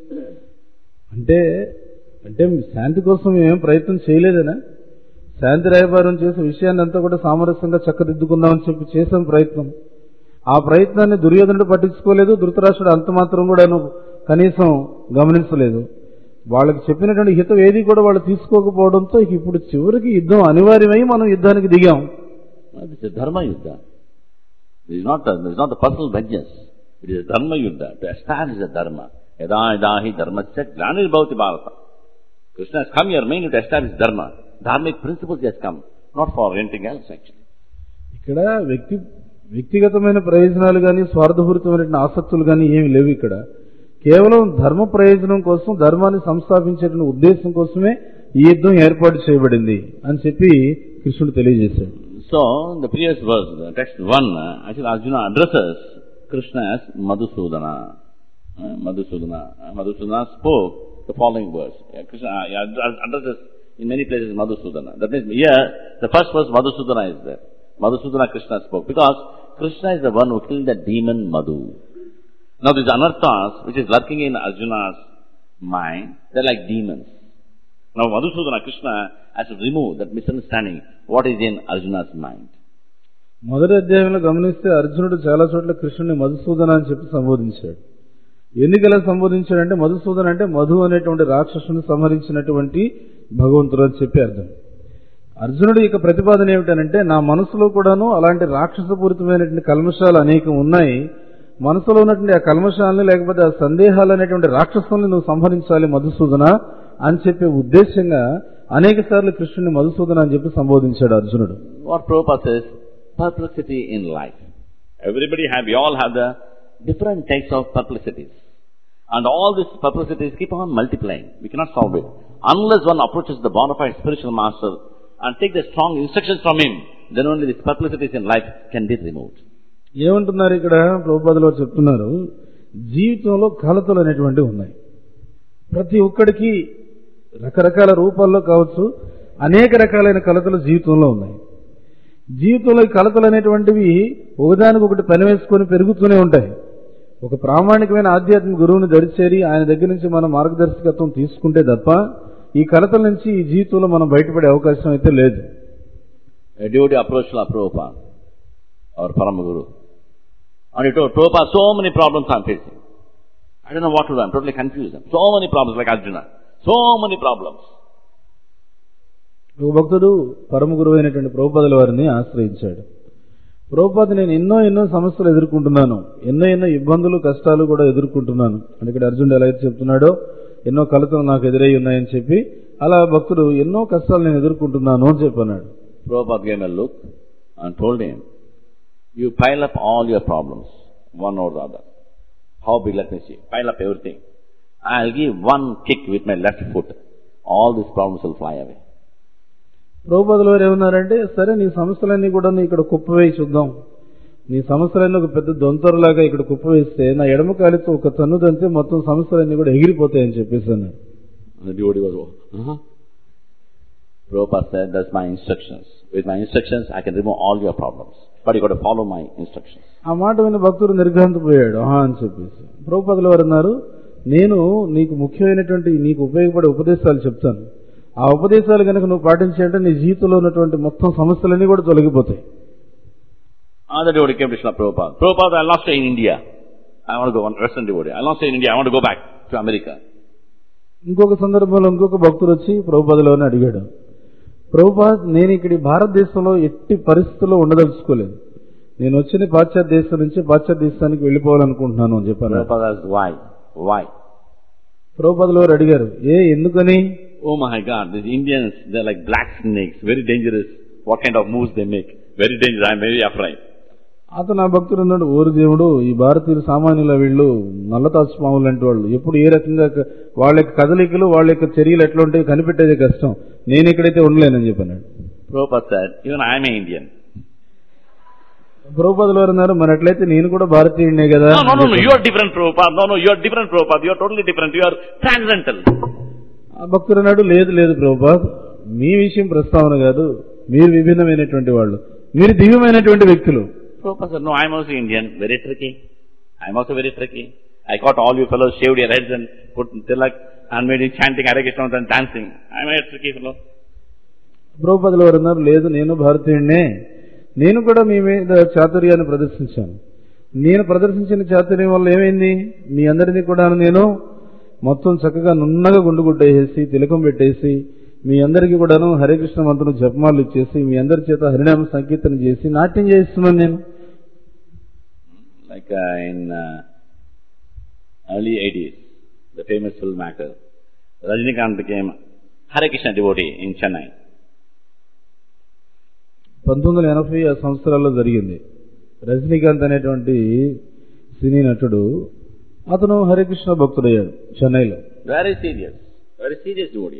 Speaker 2: అంటే అంటే శాంతి కోసం మేమేం ప్రయత్నం చేయలేదనా? శాంతి రాయబారం చేసే విషయాన్ని అంతా కూడా సామరస్యంగా చక్కదిద్దుకుందామని చెప్పి చేసాం ప్రయత్నం. ఆ ప్రయత్నాన్ని దుర్యోధనుడు పట్టించుకోలేదు, ధృతరాష్ట్రుడు అంత మాత్రం కూడా కనీసం గమనించలేదు. వాళ్ళకి చెప్పినటువంటి హితం ఏది కూడా వాళ్ళు తీసుకోకపోవడంతో ఇప్పుడు చివరికి యుద్ధం అనివార్యమై మనం యుద్ధానికి దిగాం.
Speaker 1: ధర్మ యుద్ధ. It is not the, it is not the personal vengeance. It is a dharma yuddha, to establish the dharma. Yada yada hi dharmasya glanir bhavati bharata. Krishna has come here mainly to establish dharma. Dharmic principles he has come, not for anything else actually.
Speaker 2: ఇక్కడ వ్యక్తి వ్యక్తిగతమైన ప్రయోజనాలు కానీ స్వార్థపూరితమైన ఆసక్తులు కానీ ఏమి లేవు. ఇక్కడ కేవలం ధర్మ ప్రయోజనం కోసం, ధర్మాన్ని సంస్థాపించేటువంటి ఉద్దేశం కోసమే ఈ యుద్ధం ఏర్పాటు చేయబడింది అని చెప్పి కృష్ణుడు తెలియజేశాడు.
Speaker 1: So, the previous verse, the text one, actually Arjuna addresses Krishna as Madhusudana. Uh, Madhusudana. Uh, Madhusudana spoke the following words. Yeah, Krishna uh, addresses in many places Madhusudana. That means here, the first verse Madhusudana is there. Madhusudana Krishna spoke. Because Krishna is the one who killed the demon Madhu. Now these anarthas, which is lurking in Arjuna's mind, they are like demons. Now Madhusudana Krishna has to remove that misunderstanding, what is in Arjuna's mind.
Speaker 2: మొదటి అధ్యాయంలో గమనిస్తే అర్జునుడు చాలా చోట్ల కృష్ణుని మధుసూదన అని చెప్పి సంబోధించాడు. ఎందుకలా సంబోధించాడంటే మధుసూదన అంటే మధు అనేటువంటి రాక్షసుని సంహరించినటువంటి భగవంతుడు అని చెప్పి అర్థం. అర్జునుడు యొక్క ప్రతిపాదన ఏమిటనంటే నా మనసులో కూడాను అలాంటి రాక్షసపూరితమైనటువంటి కల్మషాలు అనేకం ఉన్నాయి. మనసులో ఉన్నటువంటి ఆ కల్మషాలని లేకపోతే ఆ సందేహాలు అనేటువంటి రాక్షసుల్ని నువ్వు సంహరించాలి మధుసూదన అని చెప్పే ఉద్దేశంగా అనేక సార్లు కృష్ణుని మధుసూదన అని చెప్పి సంబోధించాడు అర్జునుడు.
Speaker 1: What Prabhupada says, perplexity in life. Everybody have, we all have the different types of perplexities. And all these perplexities keep on multiplying. We cannot solve it. Unless one approaches the bona fide spiritual master and take the strong instructions from him, then only these perplexities in life can be removed.
Speaker 2: ఏమంటున్నారు ఇక్కడ ప్రభుపాదులు చెప్తున్నారు, జీవితంలో కలతలు అనేటువంటివి ఉన్నాయి. ప్రతి ఒక్కడికి రకరకాల రూపాల్లో కావచ్చు, అనేక రకాలైన కలతలు జీవితంలో ఉన్నాయి. జీవితంలో ఈ కలతలు అనేటువంటివి ఒకదానికొకటి పని వేసుకొని పెరుగుతూనే ఉంటాయి. ఒక ప్రామాణికమైన ఆధ్యాత్మిక గురువుని దరిచేరి ఆయన దగ్గర నుంచి మనం మార్గదర్శకత్వం తీసుకుంటే తప్ప ఈ కలతల నుంచి ఈ జీవితంలో మనం బయటపడే అవకాశం అయితే లేదు.
Speaker 1: A devotee approached Prabhupada, our Parama Guru, and he told Prabhupada, so many problems I am facing. I don't know what to do. I am totally confused. So many problems, like Arjuna. So many problems.
Speaker 2: ఒక భక్తుడు పరమ గురువు అయినటువంటి ప్రభుపాదుల వారిని ఆశ్రయించాడు. ప్రభుపాద, నేను ఎన్నో ఎన్నో సమస్యలు ఎదుర్కొంటున్నాను, ఎన్నో ఎన్నో ఇబ్బందులు కష్టాలు కూడా ఎదుర్కొంటున్నాను అని ఇక్కడ అర్జునుడు ఎలా అయితే చెప్తున్నాడో, ఎన్నో కలతలు నాకు ఎదురై ఉన్నాయని చెప్పి అలా భక్తుడు ఎన్నో కష్టాలు నేను ఎదుర్కొంటున్నాను అని చెప్పన్నాడు.
Speaker 1: Prabhupada gave him a look and told him, you pile up all your problems, one or the other. How big, let me see. Pile up everything. I'll give one kick with my left foot. All these problems will fly away.
Speaker 2: ప్రభుపాదుల వారు ఏమన్నారంటే, సరే నీ సమస్యలన్నీ కూడా ఇక్కడ కుప్పవేయి చూద్దాం. నీ సమస్యలన్నీ ఒక పెద్ద దొంతరలాగా ఇక్కడ కుప్పవేస్తే నా ఎడమ కాలితో ఒక తన్ను తంతే మొత్తం సమస్యలన్నీ కూడా ఎగిరిపోతాయని చెప్పేసి అన్నాడు.
Speaker 1: Prabhupada said, that's my instructions. With my instructions, I can remove all your problems. But you got to follow my instructions.
Speaker 2: ఆ మాట విన్న భక్తుడు నిర్ఘాంతపోయాడు. ఆహా అని చెప్పేసి ప్రభుపాదుల వారు అన్నారు, నేను నీకు ముఖ్యమైనటువంటి నీకు ఉపయోగపడే ఉపదేశాలు చెప్తాను. ఆ ఉపదేశాలు కనుక నువ్వు పాటించాలంటే నీ జీవితంలో ఉన్నటువంటి మొత్తం సమస్యలన్నీ కూడా తొలగిపోతాయి.
Speaker 1: Another devotee came to Srila Prabhupada. Prabhupada, I lost stay in India. I want to go on Western devotee. I lost stay in India. I want to go back to America.
Speaker 2: ఇంకొక సందర్భంలో ఇంకొక భక్తుడు వచ్చి ప్రభుపాదుల వారిని అడిగాడు, ప్రభుపాద్, నేను ఇక్కడ భారతదేశంలో ఎట్టి పరిస్థితుల్లో ఉండదలుచుకోలేదు. నేను వచ్చిన పాశ్చాత్య దేశం నుంచి పాశ్చాత్య దేశానికి వెళ్ళిపోవాలనుకుంటున్నాను అని చెప్పాను.
Speaker 1: Why? Why?
Speaker 2: ప్రభుపాదుల వారు అడిగారు, ఏ ఎందుకని?
Speaker 1: Oh my God, these Indians, they're like black snakes, very dangerous. What kind of moves they make? Very dangerous. I'm very afraid.
Speaker 2: అతను ఆ భక్తుడు అన్నాడు, ఓరు దేవుడు, ఈ భారతీయులు సామాన్యుల వీళ్ళు నల్లతాసు పాములు లాంటి వాళ్ళు. ఎప్పుడు ఏ రకంగా వాళ్ళ యొక్క కదలికలు వాళ్ళ యొక్క చర్యలు ఎట్లా ఉంటాయో కనిపెట్టేది కష్టం. నేను ఇక్కడైతే ఉండలేనని చెప్పన్నాడు.
Speaker 1: Prabhupada said, even I am an Indian.
Speaker 2: ప్రభుపాదులు వారు అన్నారు, మరి అట్లయితే నేను కూడా భారతీయుడినే కదా.
Speaker 1: No, no, no, you are different, Prabhupada. No, no, you are different, Prabhupada. You are totally different. You are transcendental.
Speaker 2: ఆ భక్తుడు అన్నాడు, లేదు లేదు ప్రభుపాద్, మీ విషయం ప్రస్తావన కాదు, మీరు విభిన్నమైనటువంటి వాళ్ళు, మీరు దివ్యమైనటువంటి వ్యక్తులు.
Speaker 1: Prabhupada said, no, I am also Indian. Very tricky. I am also very tricky. I got all you fellows shaved your heads and put tilak and made you chanting Hare Krishna and dancing. I am a tricky fellow.
Speaker 2: ప్రభుపాదులు వారు అన్నారు, లేదు నేను భారతీయుడినే, నేను కూడా మీ మీద చాతుర్యాన్ని ప్రదర్శించాను. నేను ప్రదర్శించిన చాతుర్యం వల్ల ఏమైంది, మీ అందరినీ కూడా నేను మొత్తం చక్కగా నున్నగా గుండు గుడ్డేసి తిలకం పెట్టేసి మీ అందరికీ కూడాను హరే కృష్ణ మంత్రం జపమాలు ఇచ్చేసి మీ అందరి చేత హరినామ సంకీర్తన చేసి నాట్యం చేస్తున్నాను నేను.
Speaker 1: Like uh, in uh, early eighties, the famous film actor Rajinikanth became Hare Krishna devotee in Chennai.
Speaker 2: పంతొమ్మిది వందల ఎనభై ఆ సంవత్సరాల్లో జరిగింది. రజనీకాంత్ అనేటువంటి సినీ నటుడు అతను హరికృష్ణ భక్తుడయ్యాడు చెన్నైలో.
Speaker 1: Very serious, very serious devotee.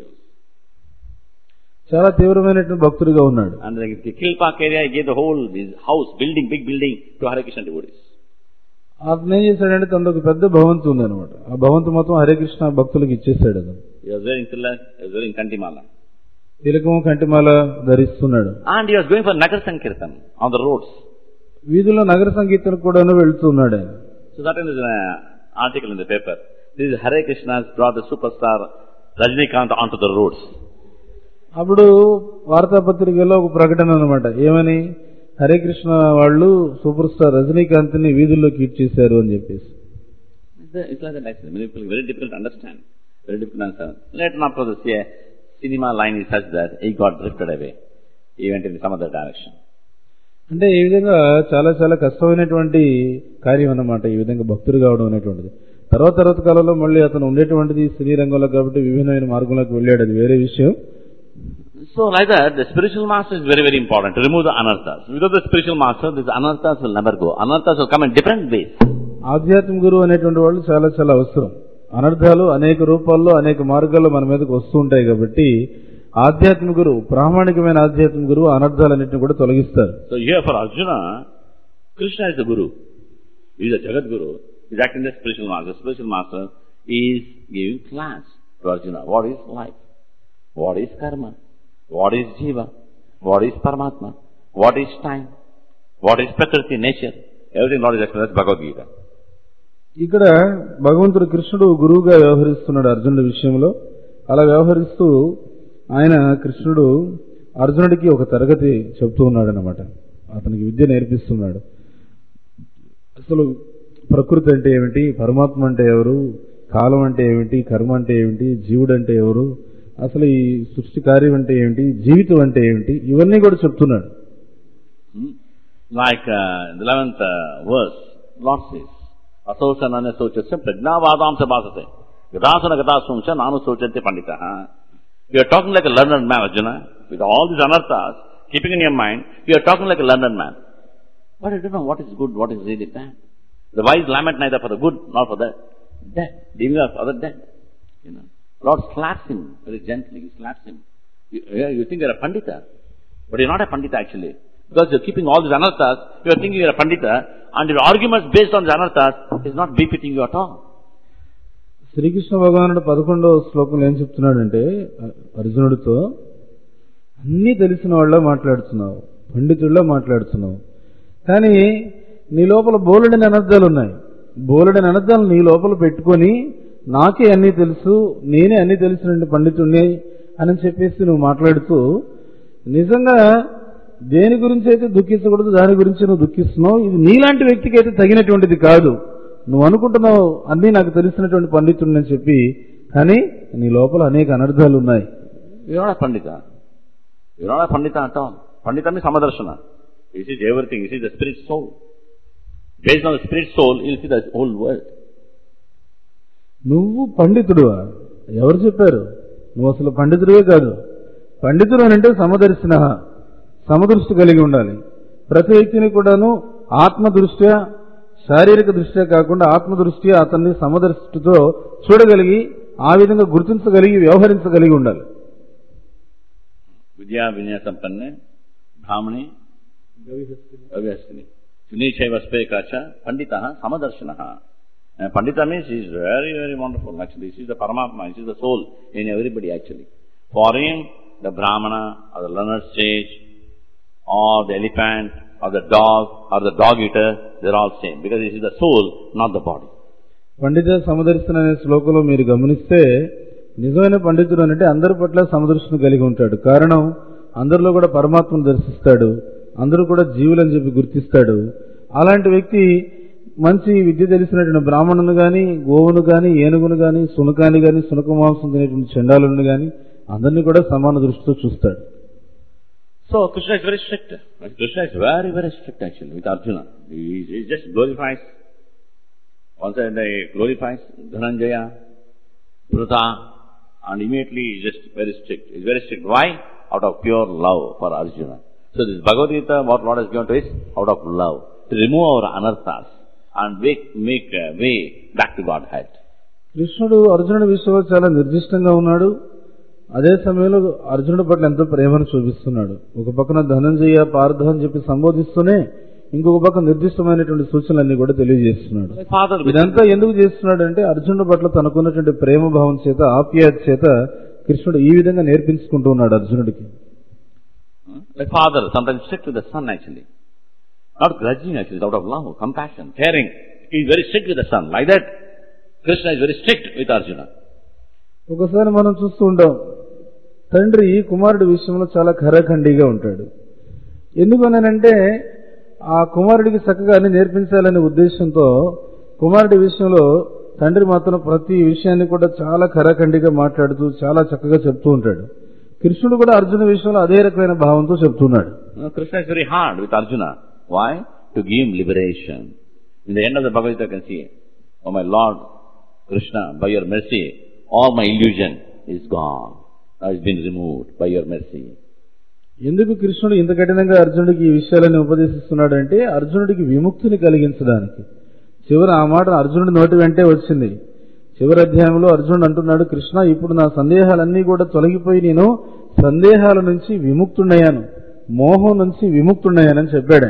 Speaker 2: చాలా తీవ్రమైనటువంటి భక్తుడిగా ఉన్నాడు.
Speaker 1: And like the Kilpak area, he gave the whole his house, building, big building to Hare Krishna devotees.
Speaker 2: అతను ఏం చేశాడంటే తనకు ఒక పెద్ద భవంతి ఉంది అనమాట. ఆ భవంతి మొత్తం హరే కృష్ణ భక్తులకు ఇచ్చేసాడు. అతను
Speaker 1: He was wearing tilak, he was wearing kantimala.
Speaker 2: తిలకం కంటిమాల ధరిస్తున్నాడు.
Speaker 1: And he was going for Nagar Sankirtan on the roads.
Speaker 2: వీధుల్లో నగర సంకీర్తన కూడా వెళ్తున్నాడు.
Speaker 1: So that is an article in the paper. This is Hare Krishna's brought the superstar Rajinikanth onto the roads.
Speaker 2: అప్పుడు వార్తాపత్రికల్లో ఒక ప్రకటన అనమాట, ఏమని, హరే కృష్ణ వాళ్ళు సూపర్ స్టార్ రజనీకాంత్ ని వీధుల్లోకి ఇచ్చేశారు అని చెప్పేసి.
Speaker 1: It's like that actually. Many people very difficult to understand. Very difficult to understand. Later after this year, cinema line is such that he got drifted away. He went in some other direction.
Speaker 2: అంటే ఈ విధంగా చాలా చాలా కష్టమైనటువంటి కార్యం అన్నమాట ఈ విధంగా భక్తుడు కావడం అనేటువంటిది. తర్వాత తర్వాత కాలంలో మళ్ళీ అతను ఉండేటువంటిది సినీ రంగంలో కాబట్టి విభిన్నమైన మార్గంలోకి వెళ్ళాడు, అది వేరే విషయం.
Speaker 1: So like that, the spiritual master is very, very important to remove the anarthas. Without the spiritual master, these anarthas will never go. Anarthas will come in different ways.
Speaker 2: ఆధ్యాత్మిక గురువు అనేటువంటి వాళ్ళు చాలా చాలా అవసరం. అనర్థాలు అనేక రూపాల్లో అనేక మార్గాల్లో మన మీదకి వస్తూ ఉంటాయి కాబట్టి ఆధ్యాత్మిక గురువు, ప్రామాణికమైన ఆధ్యాత్మిక గురువు అనర్థాలన్నింటినీ కూడా తొలగిస్తారు.
Speaker 1: So here for Arjuna, Krishna is the guru. He is a Jagat Guru. He is acting as spiritual master. The spiritual master is giving class to Arjuna. What is life? What is karma? What is jiva? What is Paramatma? What is time? What is Prakriti, nature? Everything Lord is explaining as Bhagavad Gita.
Speaker 2: ఇక్కడ భగవంతుడు కృష్ణుడు గురువుగా వ్యవహరిస్తున్నాడు అర్జునుడి విషయంలో. అలా వ్యవహరిస్తూ ఆయన కృష్ణుడు అర్జునుడికి ఒక తరగతి చెప్తూ ఉన్నాడు అన్నమాట. అతనికి విద్య నేర్పిస్తున్నాడు. అసలు ప్రకృతి అంటే ఏమిటి, పరమాత్మ అంటే ఎవరు, కాలం అంటే ఏమిటి, కర్మ అంటే ఏమిటి, జీవుడు అంటే ఎవరు, అసలు ఈ సృష్టి కార్యం అంటే ఏమిటి, జీవితం అంటే ఏమిటి, ఇవన్నీ కూడా చెప్తున్నాడు.
Speaker 1: Like uh, the eleventh uh, verse, Lord says, Asausananya sochasya prajnavadamsa bhasate gadasana gadasumsha nanu sochante panditaha. You are talking like a learned man, Arjuna, with all these anarthas, keeping in your mind, you are talking like a learned man. But you don't know what is good, what is really bad. The wise lament neither for the good nor for the dead, leaving us for the dead. You know, Lord slaps him very gently. He slaps him. You, you think you are a pandita, but you are not a pandita actually, because you are keeping all these anarthas. You are thinking you are a pandita, and your arguments based on the anarthas is not befitting you at all.
Speaker 2: Srikrishna భగవానుడు పదకొండవ శ్లోకంలో ఏం చెప్తున్నాడంటే అర్జునుడితో, అన్నీ తెలిసిన వాళ్ళ మాట్లాడుతున్నావు, పండితుల్లో మాట్లాడుతున్నావు, కానీ నీ లోపల బోలెడని అనర్థాలు ఉన్నాయి. బోలెడని అనర్థాలు నీ లోపల పెట్టుకొని నాకే అన్నీ తెలుసు, నేనే అన్నీ తెలిసిన పండితుడిని అని చెప్పేసి నువ్వు మాట్లాడుతూ, నిజంగా దేని గురించి అయితే దుఃఖించకూడదు దాని గురించి నువ్వు దుఃఖిస్తున్నావు. ఇది నీలాంటి వ్యక్తికి అయితే తగినటువంటిది కాదు. నువ్వు అనుకుంటున్నావు అన్నీ నాకు తెలిసినటువంటి పండితుడిని అని చెప్పి, కానీ నీ లోపల అనేక అనర్థాలు ఉన్నాయి.
Speaker 1: You are not a pandita. You are not a pandita at all. Pandita means samadarshana. You see everything. You see the spirit soul. Based on the spirit soul, you will see the whole world.
Speaker 2: నువ్వు పండితుడువా? ఎవరు చెప్పారు? నువ్వు అసలు పండితుడివే కాదు. పండితుడు అని అంటే సమదర్శన, సమదృష్టి కలిగి ఉండాలి. ప్రతి వ్యక్తిని కూడాను ఆత్మదృష్ట్యా, శారీరక దృష్ట్యా కాకుండా ఆత్మదృష్ట్యా అతన్ని సమదృష్టితో చూడగలిగి ఆ విధంగా గుర్తించగలిగి వ్యవహరించగలిగి ఉండాలి.
Speaker 1: విద్యా వినయ సంపన్నే బ్రాహ్మణి గవిహస్తిని సునీచైవ స్పేకాచ పండిత సమదర్శన. Pandita means he is very, very wonderful. Actually, he is the Paramatma, he is the soul in everybody actually. For him, the Brahmana or the learned sage or the elephant or the dog or the dog eater, they are all same. Because this is the soul, not the body. పండిత సమదర్శన అనే శ్లోకంలో మీరు గమనిస్తే, నిజమైన పండితుడు అంటే అందరి పట్ల సమదర్శన కలిగి ఉంటాడు. కారణం, అందరిలో కూడా పరమాత్మను దర్శిస్తాడు, అందరూ కూడా జీవులని చెప్పి గుర్తిస్తాడు. అలాంటి వ్యక్తి మంచి విద్య తెలిసినటువంటి బ్రాహ్మణుని గాని, గోవును గాని, ఏనుగును గాని, సునకాన్ని గాని, సునక మాంసం తినేటువంటి చండాలుని గాని అందరినీ కూడా సమాన దృష్టితో చూస్తాడు. So Krishna is very strict. Krishna is very, very strict actually with Arjuna. He, he just glorifies. Also he glorifies Dhananjaya, Pruta, and immediately he is just very strict. He is very strict. Why? Out of pure love for Arjuna. So this Bhagavad Gita, what Lord has given to us, out of love, to remove our anarthas and make, make uh, way back to Godhead.
Speaker 2: కృష్ణుడు అర్జునుడి విషయంలో చాలా నిర్దిష్టంగా ఉన్నాడు. అదే సమయంలో అర్జునుడి పట్ల ఎంతో ప్రేమను చూపిస్తున్నాడు. ఒక పక్కన ధనంజయ, పార్థ అని చెప్పి సంబోధిస్తూనే ఇంకొక పక్క నిర్దిష్టమైనటువంటి సూచనలన్నీ కూడా తెలియజేస్తున్నాడు. ఇదంతా ఎందుకు చేస్తున్నాడు అంటే అర్జునుడి పట్ల తనకున్నటువంటి ప్రేమ భావం చేత, ఆప్యాయత చేత కృష్ణుడు ఈ విధంగా నేర్పించుకుంటూ ఉన్నాడు అర్జునుడికి.
Speaker 1: Like father, sometimes strict with the son actually. Not grudging actually, out of love, compassion, caring. He is very strict with the son. Like that, Krishna is very strict with Arjuna.
Speaker 2: ఒకసారి మనం చూస్తూ ఉంటాం, తండ్రి కుమారుడి విషయంలో చాలా ఖరాఖండిగా ఉంటాడు. ఎందుకనంటే ఆ కుమారుడికి చక్కగా అన్ని నేర్పించాలనే ఉద్దేశంతో కుమారుడి విషయంలో తండ్రి మాత్రం ప్రతి విషయాన్ని కూడా చాలా ఖరాఖండిగా మాట్లాడుతూ చాలా చక్కగా చెప్తూ ఉంటాడు. కృష్ణుడు కూడా అర్జున విషయంలో అదే రకమైన భావంతో చెప్తున్నాడు.
Speaker 1: Krishna is very hard with Arjuna. Why? To give him liberation. In the end of the Bhagavad Gita, you can see, oh my Lord Krishna, by your mercy, all my illusion is gone. has been removed by your mercy.
Speaker 2: ఎందుకు కృష్ణుడు ఇంత కఠినంగా అర్జునుడికి ఈ విషయాలను ఉపదేశిస్తున్నాడంటే అర్జునుడికి విముక్తిని కలిగించడానికి. చివరి ఆ మాట అర్జునుడి నోటి వెంటే వచ్చింది. చివరి అధ్యాయంలో అర్జునుడు అంటున్నాడు, కృష్ణ ఇప్పుడు నా సందేహాలన్నీ కూడా తొలగిపోయి నేను సందేహాల నుంచి విముక్తుడయ్యాను, మోహం నుంచి విముక్తుడయ్యానని చెప్పాడు.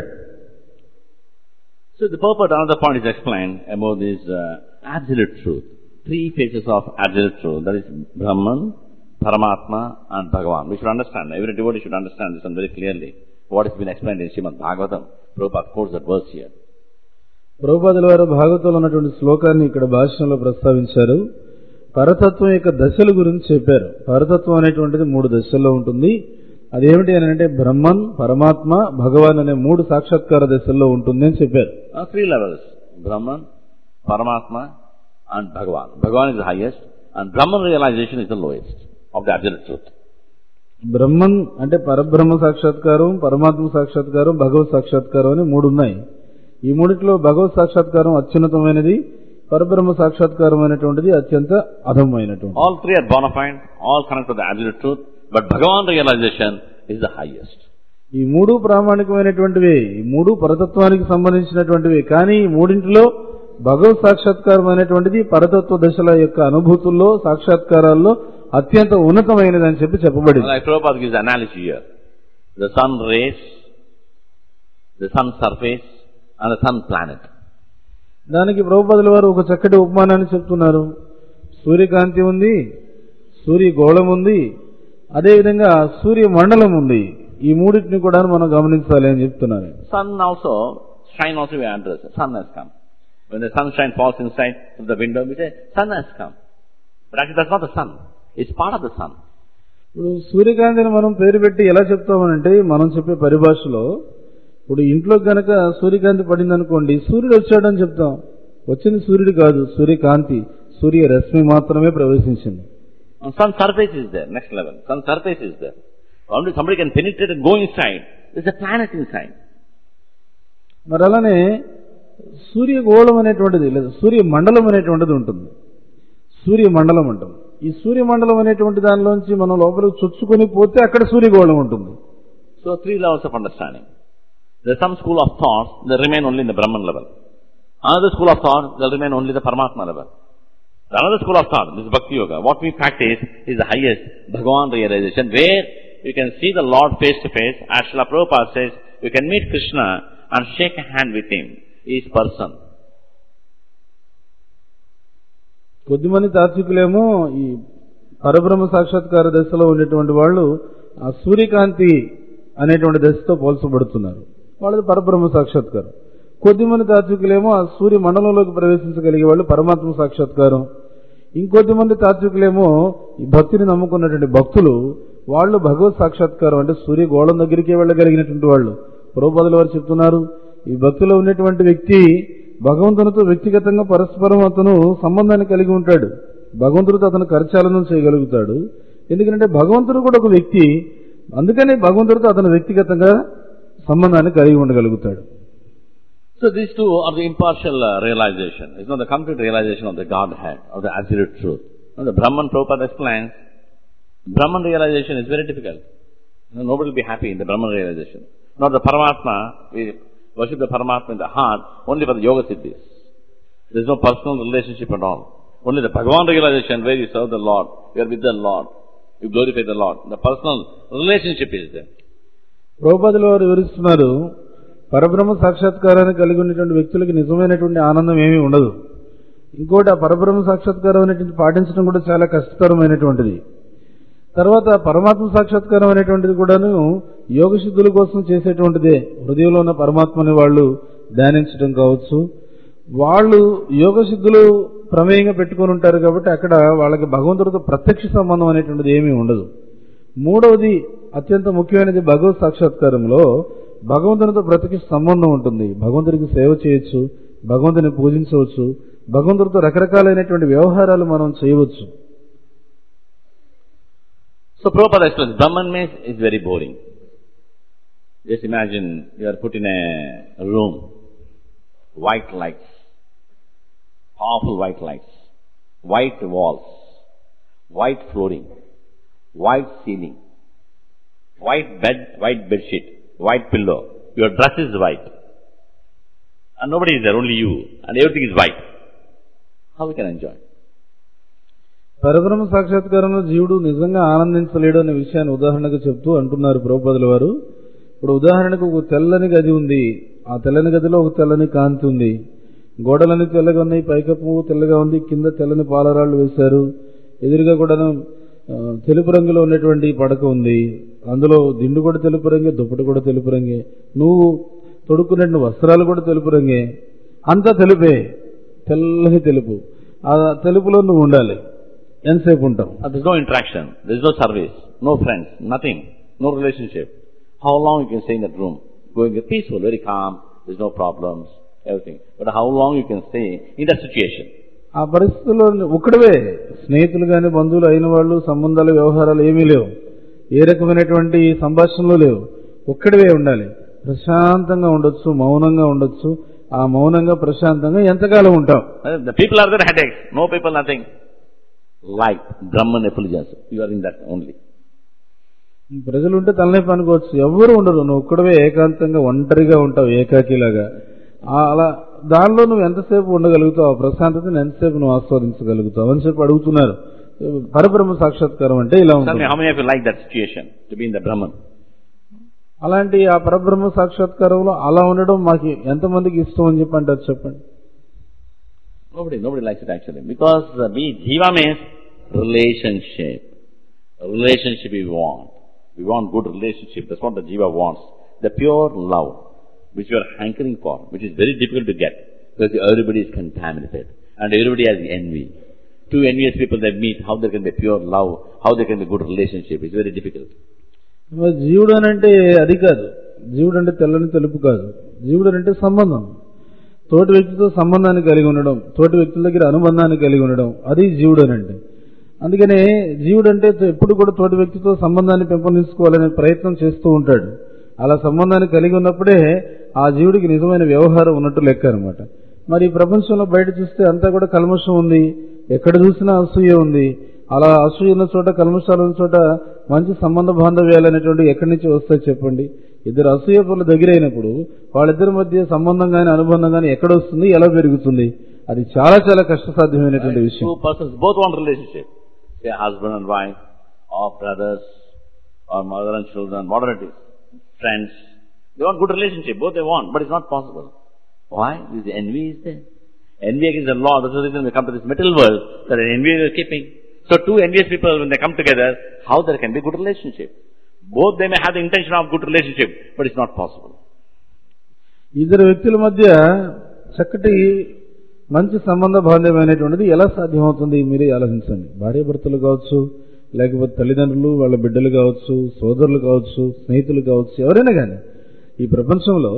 Speaker 1: So the purport, another point is explained about this uh, absolute truth. Three phases of absolute truth. That is Brahman, Paramatma and Bhagavan. We should understand, every devotee should understand this one very clearly. What has been explained in Srimad Bhagavatam. Prabhupada quotes that verse here.
Speaker 2: ప్రభుపాదుల వారు భాగవతంలో ఉన్నటువంటి శ్లోకాన్ని ఇక్కడ భాష్యంలో ప్రస్తావించారు. పరతత్వం యొక్క దశల గురించి చెప్పారు. పరతత్వం అనేటువంటిది మూడు దశల్లో ఉంటుంది. అదేమిటి అని అంటే బ్రహ్మన్, పరమాత్మ, భగవాన్ అనే మూడు సాక్షాత్కార దశల్లో ఉంటుంది అని చెప్పారు.
Speaker 1: Three levels, Brahman, Paramatma and Bhagavan. Bhagavan is the highest and Brahman realisation is the lowest of the absolute truth.
Speaker 2: Brahman అంటే పరబ్రహ్మ సాక్షాత్కారం, పరమాత్మ సాక్షాత్కారం, భగవత్ సాక్షాత్కారం అని మూడు ఉన్నాయి. ఈ మూడిట్లో భగవత్ సాక్షాత్కారం అత్యున్నతమైనది, పరబ్రహ్మ సాక్షాత్కారం అయినటువంటిది అత్యంత అధమైనటువంటి.
Speaker 1: All three are bona fide, all connect to the absolute truth, but Bhagavan realisation is the highest.
Speaker 2: ఈ మూడు ప్రామాణికమైనటువంటివి, ఈ మూడు పరతత్వానికి సంబంధించినటువంటివి. కానీ ఈ మూడింటిలో భగవత్ సాక్షాత్కారం అనేటువంటిది పరతత్వ దశల యొక్క అనుభూతుల్లో, సాక్షాత్కారాల్లో అత్యంత ఉన్నతమైనది అని చెప్పి చెప్పబడింది.
Speaker 1: Like Prabhupada gives analogy here. The sun rays, the sun surface and the sun planet.
Speaker 2: దానికి ప్రభుపాదుల వారు ఒక చక్కటి ఉపమానాన్ని చెప్తున్నారు. సూర్యకాంతి ఉంది, సూర్యగోళం ఉంది, అదేవిధంగా సూర్య మండలం ఉంది. ఈ మూడింటిని కూడా మనం గమనించాలి అని చెప్తున్నారు.
Speaker 1: Sun also, shine also we address. Sun has come. When the sunshine falls inside the window, we say, sun has come. But actually that's not the sun. It's part of the sun.
Speaker 2: ఇప్పుడు సూర్యకాంతిని మనం పేరు పెట్టి ఎలా చెప్తామనంటే, మనం చెప్పే పరిభాషలో ఇప్పుడు ఇంట్లో గనక సూర్యకాంతి పడింది అనుకోండి, సూర్యుడు వచ్చాడని చెప్తాం. వచ్చింది సూర్యుడు కాదు, సూర్యకాంతి, సూర్య రశ్మి మాత్రమే ప్రవేశించింది.
Speaker 1: Sun surface is there, next level. Sun surface is there. Only somebody can penetrate and go inside. There's a planet inside.
Speaker 2: మరి అలానే సూర్యగోళం అనేటువంటిది లేదా సూర్య మండలం అనేటువంటిది ఉంటుంది. సూర్య మండలం అంటాం. ఈ సూర్య మండలం అనేటువంటి దానిలోంచి మనం లోపలికి చొచ్చుకొని పోతే అక్కడ సూర్యగోళం ఉంటుంది.
Speaker 1: So three levels of understanding. There's some school of thought that remain only in the Brahman level. Another school of thought that remain only the Paramatma level. Another school of thought, this is Bhakti Yoga. What we practice is the highest Bhagavan realization, where you can see the Lord face to face. As Srila Prabhupada says, you can meet Krishna and shake a hand with him. He is person.
Speaker 2: కొద్దిమంది తాత్వికులేమో ఈ పరబ్రహ్మ సాక్షాత్కార దశలో ఉండేటువంటి వాళ్ళు ఆ సూర్యకాంతి అనేటువంటి దశతో పోల్చబడుతున్నారు. వాళ్ళది పరబ్రహ్మ సాక్షాత్కారం. కొద్దిమంది తాత్వికులేమో ఆ సూర్య మండలంలోకి ప్రవేశించగలిగే వాళ్ళు పరమాత్మ సాక్షాత్కారం. ఇంకొద్దిమంది తాత్వికులేమో ఈ భక్తిని నమ్ముకున్నటువంటి భక్తులు వాళ్ళు భగవత్ సాక్షాత్కారం అంటే సూర్యగోళం దగ్గరికే వెళ్ళగలిగినటువంటి వాళ్ళు. ప్రభుపాదుల వారు చెప్తున్నారు, ఈ భక్తిలో ఉన్నటువంటి వ్యక్తి భగవంతునితో వ్యక్తిగతంగా పరస్పరం అతను సంబంధాన్ని కలిగి ఉంటాడు. భగవంతుడితో అతను కరచాలనం చేయగలుగుతాడు. ఎందుకంటే భగవంతుడు కూడా ఒక వ్యక్తి, అందుకని భగవంతుడితో అతను వ్యక్తిగతంగా సంబంధాన్ని కలిగి ఉండగలుగుతాడు.
Speaker 1: So these two are the impartial uh, realization. It's not the complete realization of the Godhead, of the absolute truth. Now, the Brahman Prabhupada explains, Brahman realization is very difficult. You know, nobody will be happy in the Brahman realization. Not the Paramatma, we worship the Paramatma in the heart only for the yoga siddhis. There is no personal relationship at all. Only the Bhagavan realization where you serve the Lord, you are with the Lord, you glorify the Lord. The personal relationship is there.
Speaker 2: ప్రభుపాదుల వారు వివరిస్తున్నారు, పరబ్రహ్మ సాక్షాత్కారాన్ని కలిగి ఉన్నటువంటి వ్యక్తులకి నిజమైనటువంటి ఆనందం ఏమీ ఉండదు. ఇంకోటి ఆ పరబ్రహ్మ సాక్షాత్కారం అనేటువంటి పాటించడం కూడా చాలా కష్టతరమైనటువంటిది. తర్వాత పరమాత్మ సాక్షాత్కారం అనేటువంటిది కూడాను యోగ సిద్ధుల కోసం చేసేటువంటిదే. హృదయంలో ఉన్న పరమాత్మని వాళ్ళు ధ్యానించడం కావచ్చు, వాళ్ళు యోగ సిద్ధులు ప్రమేయంగా పెట్టుకొని ఉంటారు కాబట్టి అక్కడ వాళ్ళకి భగవంతుడితో ప్రత్యక్ష సంబంధం అనేటువంటిది ఏమీ ఉండదు. మూడవది అత్యంత ముఖ్యమైనది భగవత్ సాక్షాత్కారంలో భగవంతునితో ప్రత్యక్ష సంబంధం ఉంటుంది. భగవంతుడికి సేవ చేయొచ్చు, భగవంతుని పూజించవచ్చు, భగవంతుడితో రకరకాలైనటువంటి వ్యవహారాలు మనం చేయవచ్చు.
Speaker 1: So Prabhupada explains, Brahman means is very boring. Just imagine you are put in a room, white lights, powerful white lights, white walls, white flooring, white ceiling, white bed, white bed sheet, white pillow. Your dress is white. And nobody is there, only you. And everything is white. How we can enjoy?
Speaker 2: పరబ్రహ్మ సాక్షాత్కారంలో జీవుడు నిజంగా ఆనందించలేడు అనే విషయాన్ని ఉదాహరణకు చెప్తూ అంటున్నారు ప్రభుపాదుల వారు. ఇప్పుడు ఉదాహరణకు ఒక తెల్లని గది ఉంది. ఆ తెల్లని గదిలో ఒక తెల్లని కాంతి ఉంది. గోడలన్నీ తెల్లగా ఉన్నాయి, పైకప్పు తెల్లగా ఉంది, కింద తెల్లని పాలరాళ్లు వేశారు. ఎదురుగా కూడా తెలుపు రంగులో ఉన్నటువంటి పడక ఉంది. అందులో దిండు కూడా తెలుపు రంగే, దుప్పటి కూడా తెలుపు రంగే, నువ్వు తొడుక్కున్న వస్త్రాలు కూడా తెలుపు రంగే. అంతా తెలుపే, తెల్లని తెలుపు. ఆ తెలుపులో నువ్వు ఉండాలి. ఎంతసేపు ఉంటాం?
Speaker 1: There is no interaction, there is no service, no friends, nothing, no relationship. How long you can stay in that room? Going peaceful, very calm, there is no problems, everything. But how long you can stay in that situation?
Speaker 2: ఆ పరిస్థితుల్లో ఒక్కడవే, స్నేహితులు గాని బంధువులు అయిన వాళ్ళు, సంబంధాలు వ్యవహారాలు ఏమీ లేవు, ఏ రకమైనటువంటి సంభాషణలు లేవు. ఒక్కడవే ఉండాలి. ప్రశాంతంగా ఉండొచ్చు, మౌనంగా ఉండొచ్చు. ఆ మౌనంగా ప్రశాంతంగా ఎంతకాలం ఉంటాం?
Speaker 1: The people are there, headaches, no people, nothing. Light, Brahman effulgence, you are in that only.
Speaker 2: ప్రజలు ఉంటే తలనొప్పి అనుకోవచ్చు, ఎవరు ఉండరు. నువ్వు ఒక్కడవే ఏకాంతంగా ఒంటరిగా ఉంటావు, ఏకాకిలాగా. అలా దానిలో నువ్వు ఎంతసేపు ఉండగలుగుతావు? ఆ ప్రశాంతతను ఎంతసేపు నువ్వు ఆస్వాదించగలుగుతావు అని చెప్పి అడుగుతున్నారు. పరబ్రహ్మ సాక్షాత్కారం అంటే ఇలా ఉంటుంది.
Speaker 1: How many of you like that situation to be in the Brahman?
Speaker 2: అలాంటి ఆ పరబ్రహ్మ సాక్షాత్కారంలో అలా ఉండడం మాకు ఎంతమందికి ఇష్టం అని చెప్పి అంటారు చెప్పండి.
Speaker 1: Nobody, nobody likes it actually. Because uh, we, Jiva means relationship. Relationship we want. We want good relationship. That's what the Jiva wants. The pure love, which we are hankering for, which is very difficult to get. Because everybody is contaminated. And everybody has envy. Two envious people that meet, how there can be pure love, how there can be good relationship. It's very difficult.
Speaker 2: జీవుడు అని అంటే అది కాదు. జీవుడు అంటే తెల్లని తెలుపు కాదు. జీవుడు అంటే సంబంధం. తోటి వ్యక్తితో సంబంధాన్ని కలిగి ఉండడం, తోటి వ్యక్తుల దగ్గర అనుబంధాన్ని కలిగి ఉండడం, అది జీవుడు అని అంటే. అందుకనే జీవుడు అంటే ఎప్పుడు కూడా తోటి వ్యక్తితో సంబంధాన్ని పెంపొందించుకోవాలనే ప్రయత్నం చేస్తూ ఉంటాడు. అలా సంబంధాన్ని కలిగి ఉన్నప్పుడే ఆ జీవుడికి నిజమైన వ్యవహారం ఉన్నట్టు లెక్క అనమాట. మరి ఈ ప్రపంచంలో బయట చూస్తే అంతా కూడా కల్మషం ఉంది, ఎక్కడ చూసినా అసూయ ఉంది. అలా అసూయ ఉన్న చోట, కల్మషాలు ఉన్న చోట మంచి సంబంధ బాంధవ్యాలు అనేటువంటి ఎక్కడి నుంచి వస్తాయి చెప్పండి? ఇద్దరు అసూయ పనులు దగ్గర అయినప్పుడు వాళ్ళిద్దరి మధ్య సంబంధం గాని అనుబంధం గాని ఎక్కడ వస్తుంది, ఎలా పెరుగుతుంది? అది చాలా చాలా కష్టసాధ్యమైనటువంటి విషయం.
Speaker 1: Two persons both want relationship. Say husband and wife, or brothers, or mother and children, whatever it is, friends. They want good relationship, both they want, but it's not possible. Why? Because envy is there. Envy against the law. That's the reason we come to this material world, that envy is keeping. So two envious people, when they come together, how there can be good relationship? Both they may have the intention of good relationship, but it's not possible.
Speaker 2: ఇద్దరు వ్యక్తుల మధ్య చక్కటి మంచి సంబంధ బాంధవ్యమైనటువంటిది ఎలా సాధ్యమవుతుంది? మీరే ఆలోచించండి. భార్యాభర్తలు కావచ్చు, లేకపోతే తల్లిదండ్రులు, వాళ్ళ బిడ్డలు కావచ్చు, సోదరులు కావచ్చు, స్నేహితులు కావచ్చు, ఎవరైనా కానీ ఈ ప్రపంచంలో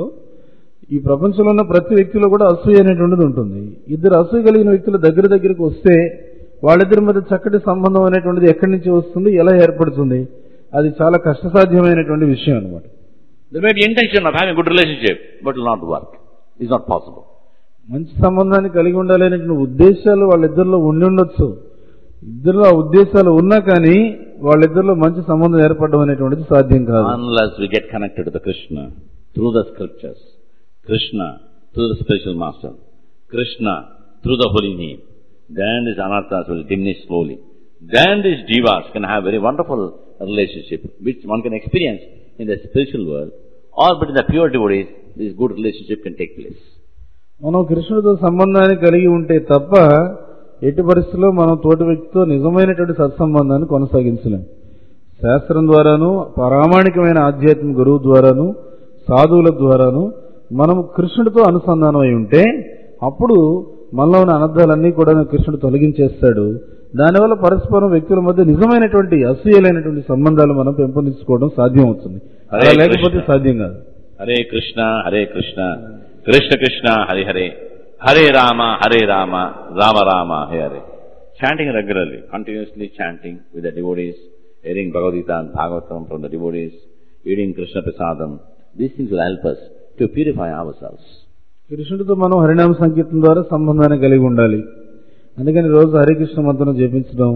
Speaker 2: ఈ ప్రపంచంలో ఉన్న ప్రతి వ్యక్తిలో కూడా అసూయ అనేటువంటిది ఉంటుంది. ఇద్దరు అసూయ కలిగిన వ్యక్తుల దగ్గర దగ్గరికి వస్తే వాళ్ళిద్దరి మధ్య చక్కటి సంబంధం అనేటువంటిది ఎక్కడి నుంచి వస్తుంది, ఎలా ఏర్పడుతుంది? అది చాలా కష్టసాధ్యమైనటువంటి విషయం అన్నమాట.
Speaker 1: There may be intention of having a good relationship, but it will not work. It's not possible.
Speaker 2: మంచి సంబంధాన్ని కలిగి ఉండాలి అనేటువంటి ఉద్దేశాలు వాళ్ళిద్దరిలో ఉండి ఉండొచ్చు. ఇద్దరిలో ఆ ఉద్దేశాలు ఉన్నా కానీ వాళ్ళిద్దరిలో మంచి సంబంధం ఏర్పడడం అనేటువంటిది సాధ్యం కాదు.
Speaker 1: Unless we get connected to the Krishna through the scriptures, Krishna through the spiritual master, Krishna through the holy name, then these anarthas will diminish slowly. Then these jivas can have very wonderful relationship, which one can experience in the spiritual world, or but in the pure devotees, this good relationship can take place.
Speaker 2: మనం కృష్ణుడితో సంబంధాన్ని కలిగి ఉంటే తప్ప ఎట్టి పరిస్థితుల్లో మనం తోటి వ్యక్తితో నిజమైనటువంటి సత్సంబంధాన్ని కొనసాగించలేం. శాస్త్రం ద్వారాను, ప్రామాణికమైన ఆధ్యాత్మిక గురువు ద్వారాను, సాధువుల ద్వారాను మనం కృష్ణుడితో అనుసంధానం అయి ఉంటే అప్పుడు మనలో ఉన్న అనర్థాలన్నీ కూడా కృష్ణుడు తొలగించేస్తాడు. దానివల్ల పరస్పరం వ్యక్తుల మధ్య నిజమైనటువంటి అసూయలైనటువంటి సంబంధాలు మనం పెంపొందించుకోవడం సాధ్యం అవుతుంది. అలా లేకపోతే సాధ్యం కాదు.
Speaker 1: Hare Krishna Hare Krishna Krishna Krishna Hare Hare Hare Rama Hare Rama Rama Rama Hare Hare. Chanting regularly, continuously chanting with the devotees, hearing Bhagavad Gita and Bhagavatam from the devotees, eating Krishna Prasadam, these things will help us to purify ourselves.
Speaker 2: కృష్ణుడితో మనం హరినామ సంకీర్తన ద్వారా సంబంధాన్ని కలిగి ఉండాలి. అందుకని రోజు హరికృష్ణ మంత్రం జపించడం,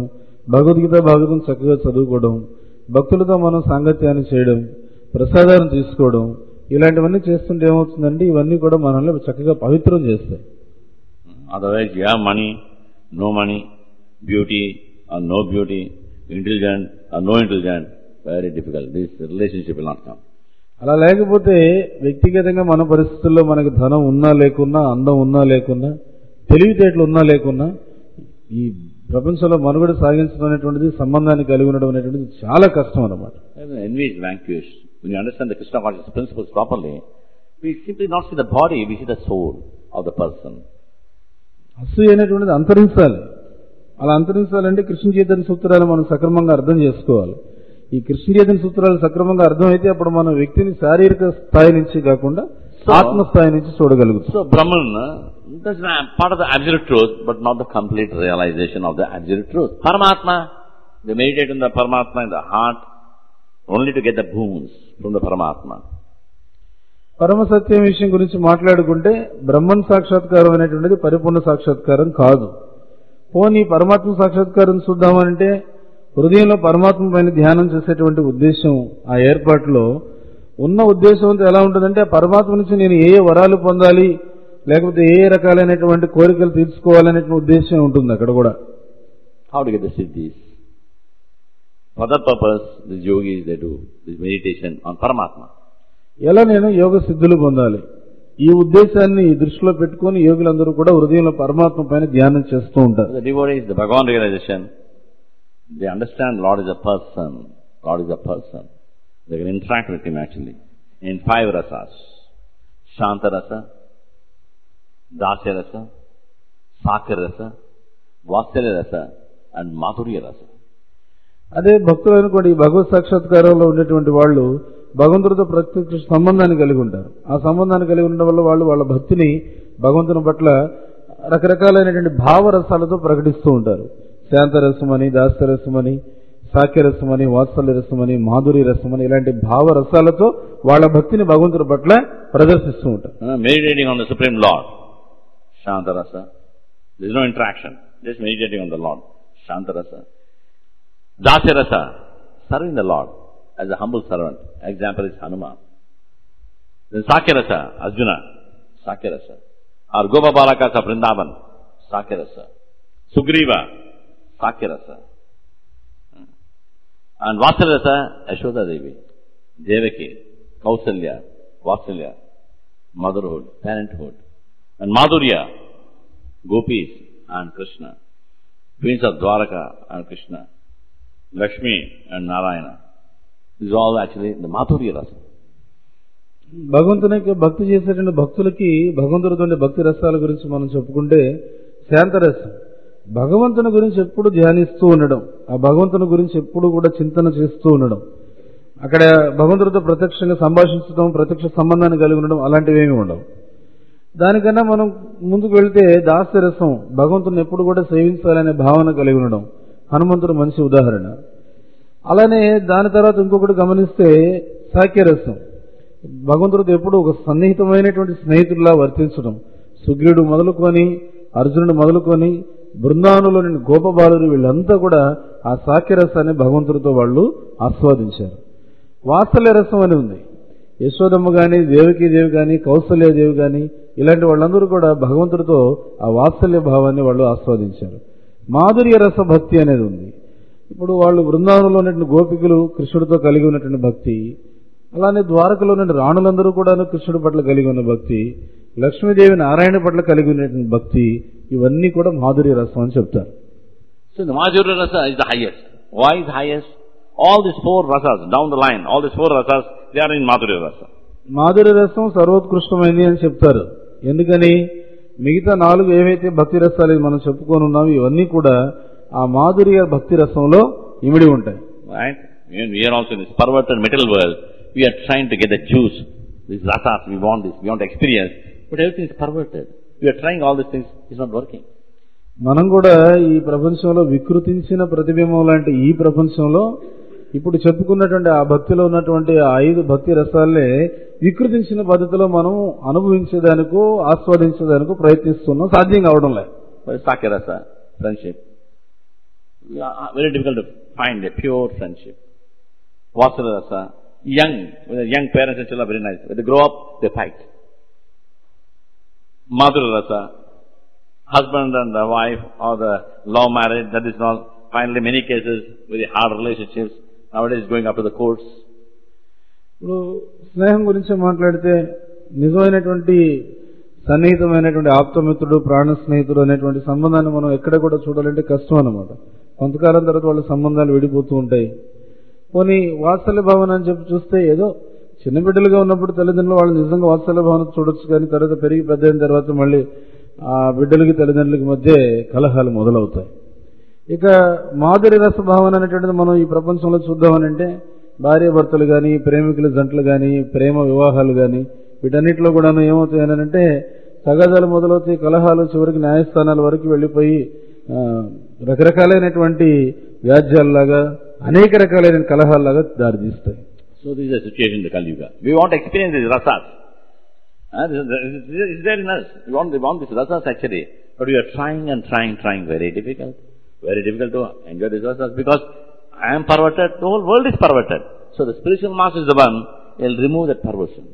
Speaker 2: భగవద్గీత భాగవతం చక్కగా చదువుకోవడం, భక్తులతో మనం సాంగత్యాన్ని చేయడం, ప్రసాదాన్ని తీసుకోవడం, ఇలాంటివన్నీ చేస్తుంటే ఏమవుతుందంటే ఇవన్నీ కూడా మనల్ని చక్కగా పవిత్రం చేస్తాయి.
Speaker 1: Otherwise, you have money, no money, beauty or no beauty, intelligent or no intelligent, very difficult. This relationship will not come.
Speaker 2: అలా లేకపోతే వ్యక్తిగతంగా మన పరిస్థితుల్లో మనకి ధనం ఉన్నా లేకున్నా, అందం ఉన్నా లేకున్నా, తెలివితేటలు ఉన్నా లేకున్నా, ఈ ప్రపంచంలో మనుగడ సాగించడం అనేటువంటిది, సంబంధాన్ని కలిగి ఉండడం అనేటువంటిది చాలా కష్టం అన్నమాట.
Speaker 1: Envy is vanquished. When you understand the Krishna consciousness principles properly, we simply not see the body, we see the soul of the person.
Speaker 2: అసూయ అనేటువంటిది అంతరించాలి. అలా అంతరించాలంటే కృష్ణ చైతన్య సూత్రాలు మనం సక్రమంగా అర్థం చేసుకోవాలి. ఈ కృష్ణ చైతన్య సూత్రాలు సక్రమంగా అర్థమైతే అప్పుడు మనం వ్యక్తిని శారీరక స్థాయి నుంచి కాకుండా ఆత్మ స్థాయి నుంచి చూడగలుగుతాం.
Speaker 1: So Brahman, that's part of the absolute truth, but not the complete realization of the absolute truth. Paramatma, they meditate on the Paramatma in the heart, only to get the boons from the Paramatma.
Speaker 2: పరమసత్యం విషయం గురించి మాట్లాడుకుంటే బ్రహ్మన్ సాక్షాత్కారం అనేటువంటిది పరిపూర్ణ సాక్షాత్కారం కాదు. పోనీ పరమాత్మ సాక్షాత్కారం చూద్దామనంటే హృదయంలో పరమాత్మ పైన ధ్యానం చేసేటువంటి ఉద్దేశం, ఆ ఏర్పాటులో ఉన్న ఉద్దేశం అంతా ఎలా ఉంటుందంటే ఆ పరమాత్మ నుంచి నేను ఏ ఏ వరాలు పొందాలి, లేకపోతే ఏ ఏ రకాలైనటువంటి కోరికలు తీర్చుకోవాలనేటువంటి ఉద్దేశం ఉంటుంది అక్కడ కూడా.
Speaker 1: How to get the siddhis? For that purpose, these yogis, they do this meditation on Paramatma.
Speaker 2: ఎలా నేను యోగ సిద్ధులు పొందాలి, ఈ ఉద్దేశాన్ని దృష్టిలో పెట్టుకుని యోగులందరూ కూడా హృదయంలో పరమాత్మ పైన ధ్యానం చేస్తూ ఉంటారు.
Speaker 1: The devotees, the Bhagavan realization, they understand Lord is a person, Lord is a person. They can interact with him actually in five rasas: Shanta rasa, Dasya rasa, Sakya rasa, Vatsalya rasa and Madhurya rasa.
Speaker 2: అదే భక్తులు అనుకోండి, ఈ భగవత్ సాక్షాత్కారంలో ఉండేటువంటి వాళ్ళు భగవంతుడితో ప్రత్యక్ష సంబంధాన్ని కలిగి ఉంటారు. ఆ సంబంధాన్ని కలిగి ఉండడం వల్ల వాళ్ళు వాళ్ళ భక్తిని భగవంతుని పట్ల రకరకాలైనటువంటి భావరసాలతో ప్రకటిస్తూ ఉంటారు. శాంతరసమని, దాస్యరసమని, సాక్యరసమని, వాత్సల్య రసమని, మాధురి రసమని, ఇలాంటి భావరసాలతో వాళ్ళ భక్తిని భగవంతుడి పట్ల ప్రదర్శిస్తూ ఉంటారు.
Speaker 1: Meditating on the Supreme Lord, Shantarasa. There is no interaction, just meditating on the Lord, Shantarasa. Dasya rasa, serving the Lord as a humble servant. Example is Hanuman. Then Sakya rasa, Arjuna, Sakya rasa. Or Gopa Balaka of Vrindavan, Sakya rasa. Sugriva, Sakya rasa. And Vatsalya rasa, Yashoda Devi, Devaki, Kausalya, Vatsalya, motherhood, parenthood. And Madhurya, Gopis and Krishna. Twins of Dwaraka and Krishna. Lakshmi and Narayana. This is all actually the Madhurya rasa.
Speaker 2: భగవంతునికి భక్తి చేసేటువంటి భక్తులకి భగవంతుడితో భక్తి రసాల గురించి మనం చెప్పుకుంటే శాంతరసం, భగవంతుని గురించి ఎప్పుడు ధ్యానిస్తూ ఉండడం, ఆ భగవంతుని గురించి ఎప్పుడు కూడా చింతన చేస్తూ ఉండడం, అక్కడ భగవంతుడితో ప్రత్యక్షంగా సంభాషించడం, ప్రత్యక్ష సంబంధాన్ని కలిగి ఉండడం, అలాంటివి ఏమి ఉండవు. దానికన్నా మనం ముందుకు వెళితే దాస్యరసం, భగవంతుని ఎప్పుడు కూడా సేవించాలనే భావన కలిగి ఉండడం, హనుమంతుడు మంచి ఉదాహరణ. అలానే దాని తర్వాత ఇంకొకటి గమనిస్తే సాక్యరసం, భగవంతుడితో ఎప్పుడు ఒక సన్నిహితమైనటువంటి స్నేహితుడిలా వర్తించడం. సుగ్రీవుడు మొదలుకొని, అర్జునుడు మొదలుకొని, బృందావనంలోని గోపబాలురు వీళ్ళంతా కూడా ఆ సాక్యరసాన్ని భగవంతుడితో వాళ్ళు ఆస్వాదించారు. వాత్సల్య రసం అని ఉంది. యశోదమ్మ గాని, దేవకీదేవి గాని, కౌసల్యాదేవి గాని, ఇలాంటి వాళ్ళందరూ కూడా భగవంతుడితో ఆ వాత్సల్య భావాన్ని వాళ్ళు ఆస్వాదించారు. మాధుర్య రస భక్తి అనేది ఉంది. ఇప్పుడు వాళ్ళు బృందావనంలో ఉన్నటువంటి గోపికలు కృష్ణుడితో కలిగి ఉన్నటువంటి భక్తి, అలానే ద్వారకలో ఉన్న రాణులందరూ కూడా కృష్ణుడి పట్ల కలిగి ఉన్న భక్తి, లక్ష్మీదేవి నారాయణ పట్ల కలిగి ఉన్నటువంటి భక్తి, ఇవన్నీ కూడా మాధుర్య రసం అని చెప్తారు.
Speaker 1: So the Madhurya rasa is the highest. Why is highest? All these four rasas, down the line, all these four rasas, they are in Madhurya rasa.
Speaker 2: మాధుర్య రసం సర్వోత్కృష్టమైంది అని చెప్తారు. ఎందుకని? మిగతా నాలుగు ఏవైతే భక్తి రసాలు మనం చెప్పుకొని ఉన్నామో ఇవన్నీ కూడా ఆ మాధుర్య భక్తి రసంలో ఇమిడి ఉంటాయి.
Speaker 1: Right? We are also in this perverted material world. We are trying to get the juice, these rasas, we want this, we want to experience, but everything is perverted. We are trying all these things, it's not working.
Speaker 2: మనం కూడా ఈ ప్రపంచంలో వికృతించిన ప్రతిబింబం లాంటి ఈ ప్రపంచంలో ఇప్పుడు చెప్పుకున్నటువంటి ఆ భక్తిలో ఉన్నటువంటి ఆ ఐదు భక్తి రసాలే వికృతించిన పద్ధతిలో మనం అనుభవించేదానికో ఆస్వాదించేదానికో ప్రయత్నిస్తున్నాం, సాధ్యం కావడం లేదు.
Speaker 1: Sakya rasa, friendship. uh, very difficult to find a pure friendship. Vatsalya rasa, young, young parents and children are very nice. When they grow up, they fight. Madhura rasa, husband and the wife or the love marriage, that is not. Finally, many cases, very hard relationships, nowadays going up to the courts.
Speaker 2: ఇప్పుడు స్నేహం గురించి మాట్లాడితే నిజమైనటువంటి సన్నిహితమైనటువంటి ఆప్తమిత్రుడు ప్రాణ స్నేహితుడు అనేటువంటి సంబంధాన్ని మనం ఎక్కడ కూడా చూడాలంటే కష్టం అన్నమాట. కొంతకాలం తర్వాత వాళ్ళ సంబంధాలు విడిపోతూ ఉంటాయి. పోనీ వాత్సల్య భావన అని చెప్పి చూస్తే ఏదో చిన్న బిడ్డలుగా ఉన్నప్పుడు తల్లిదండ్రులు వాళ్ళు నిజంగా వాత్సల్య భావన చూడొచ్చు, కానీ తర్వాత పెరిగి పెద్ద అయిన తర్వాత మళ్ళీ ఆ బిడ్డలకి తల్లిదండ్రులకి మధ్య కలహాలు మొదలవుతాయి. ఇక మాధురి రస భావన అనేటువంటిది మనం ఈ ప్రపంచంలో చూద్దామనంటే భార్యాభర్తలు కానీ, ప్రేమికుల జంటలు కానీ, ప్రేమ వివాహాలు కానీ వీటన్నిటిలో కూడా ఏమవుతాయి అంటే తగాదాలు మొదలవుతాయి, కలహాలు చివరికి న్యాయస్థానాల వరకు వెళ్లిపోయి రకరకాలైనటువంటి వ్యాజ్యాలలాగా అనేక రకాలైన కలహాలలాగా దారితీస్తాయి.
Speaker 1: So this is the situation in the Kali Yuga. We want to experience these rasas. Uh, this is, is there in us. We want, we want these rasas actually, but we are trying and trying, trying. Very difficult. Very difficult to enjoy these rasas because I am perverted, the whole world is perverted. So the spiritual master is the one who will remove that perversion.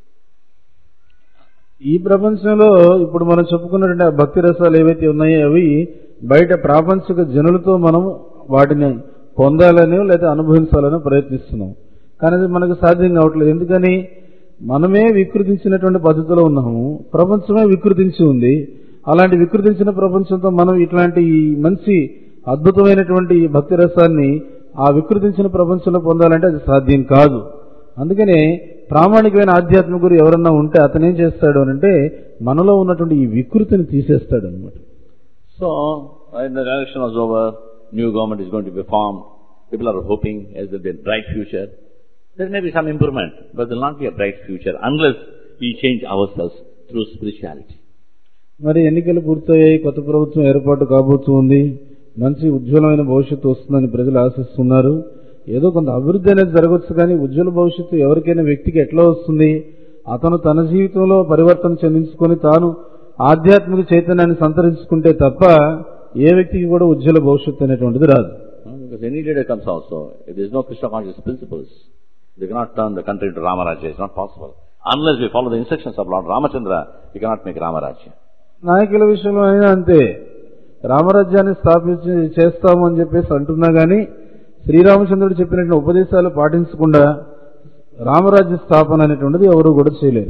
Speaker 2: ఈ ప్రపంచంలో ఇప్పుడు మనం చెప్పుకున్నటువంటి భక్తి రసాలు ఏవైతే ఉన్నాయో అవి బయట ప్రాపంచిక జనులతో మనం వాటిని పొందాలని లేదా అనుభవించాలని ప్రయత్నిస్తున్నాం. కానీ అది మనకు సాధ్యం కావట్లేదు. ఎందుకని? మనమే వికృతించినటువంటి పద్ధతిలో ఉన్నాము, ప్రపంచమే వికృతించి ఉంది. అలాంటి వికృతించిన ప్రపంచంతో మనం ఇట్లాంటి మంచి అద్భుతమైనటువంటి భక్తి రసాన్ని ఆ వికృతించిన ప్రపంచంలో పొందాలంటే అది సాధ్యం కాదు. అందుకనే ప్రామాణికమైన ఆధ్యాత్మిక గురు ఎవరన్నా ఉంటే అతను ఏం చేస్తాడు అంటే మనలో ఉన్నటువంటి ఈ వికృతిని తీసేస్తాడు అనమాట.
Speaker 1: So the election was over, new government is going to be formed, people are hoping as there will be a bright future. There may be some improvement, but there will not be a bright future unless we change ourselves through spirituality.
Speaker 2: మరి ఎన్నికలు పూర్తయ్యాయి, కొత్త ప్రభుత్వం ఏర్పాటు కాబోతుంది, మంచి ఉజ్వలమైన భవిష్యత్తు వస్తుందని ప్రజలు ఆశిస్తున్నారు. ఏదో కొంత అభివృద్ధి అనేది జరగవచ్చు, కానీ ఉజ్వల భవిష్యత్తు ఎవరికైనా వ్యక్తికి ఎట్లా వస్తుంది? అతను తన జీవితంలో పరివర్తన చెందించుకొని తాను ఆధ్యాత్మిక చైతన్యాన్ని సంతరించుకుంటే తప్ప ఏ వ్యక్తికి కూడా ఉజ్వల భవిష్యత్తు అనేటువంటిది రాదు.
Speaker 1: Because any leader comes also, if there is no Krishna conscious principles, they cannot turn the country into Ramarajya. It's not possible. Unless we follow the instructions of Lord Ramachandra, we cannot make Ramarajya.
Speaker 2: నాయకుల విషయంలో అయినా అంతే. రామరాజ్యాన్ని స్థాపించి చేస్తాము అని చెప్పేసి అంటున్నా గానీ శ్రీరామచంద్రుడు చెప్పినటువంటి ఉపదేశాలు పాటించకుండా రామరాజ్య స్థాపన అనేటువంటిది ఎవరు కూడా చేయలేరు.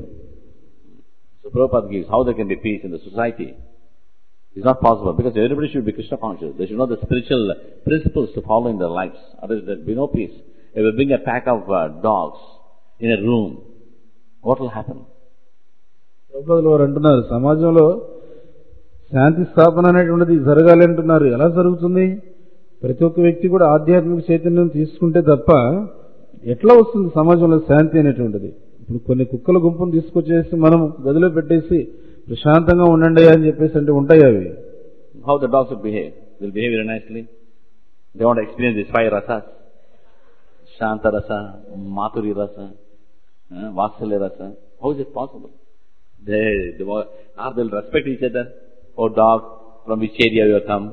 Speaker 1: So Prabhupada gives how there can be peace in the society. It's not possible because everybody should be Krishna conscious. They should know the spiritual principles to follow in their lives. Otherwise there will be no peace. If we bring a pack of uh, dogs in a room, what will happen?
Speaker 2: ప్రభుపాదులు వారు అంటున్నారు, సమాజంలో శాంతి స్థాపన అనేటువంటిది జరగాలి అంటున్నారు. ఎలా జరుగుతుంది? ప్రతి ఒక్క వ్యక్తి కూడా ఆధ్యాత్మిక చైతన్యం తీసుకుంటే తప్ప ఎట్లా వస్తుంది సమాజంలో శాంతి అనేటువంటిది? ఇప్పుడు కొన్ని కుక్కల గుంపును తీసుకొచ్చేసి మనం గదిలో పెట్టేసి ప్రశాంతంగా ఉండండి అని చెప్పేసి అంటే ఉంటాయి అవి.
Speaker 1: How the dogs will behave? They'll behave very nicely. They want to experience these five rasas. Shanta rasa, Maturi rasa, uh, Vatsalya rasa. How is it possible? They, they or they'll respect each other. Oh dog, from which area you have come?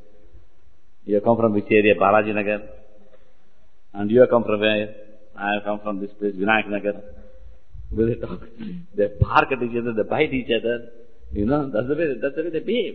Speaker 1: You have come from which area? Balaji Nagar. And you have come from where? I have come from this place, Vinayak Nagar. They talk, they bark at each other, they bite each other. You know, that's the way, that's the way they behave.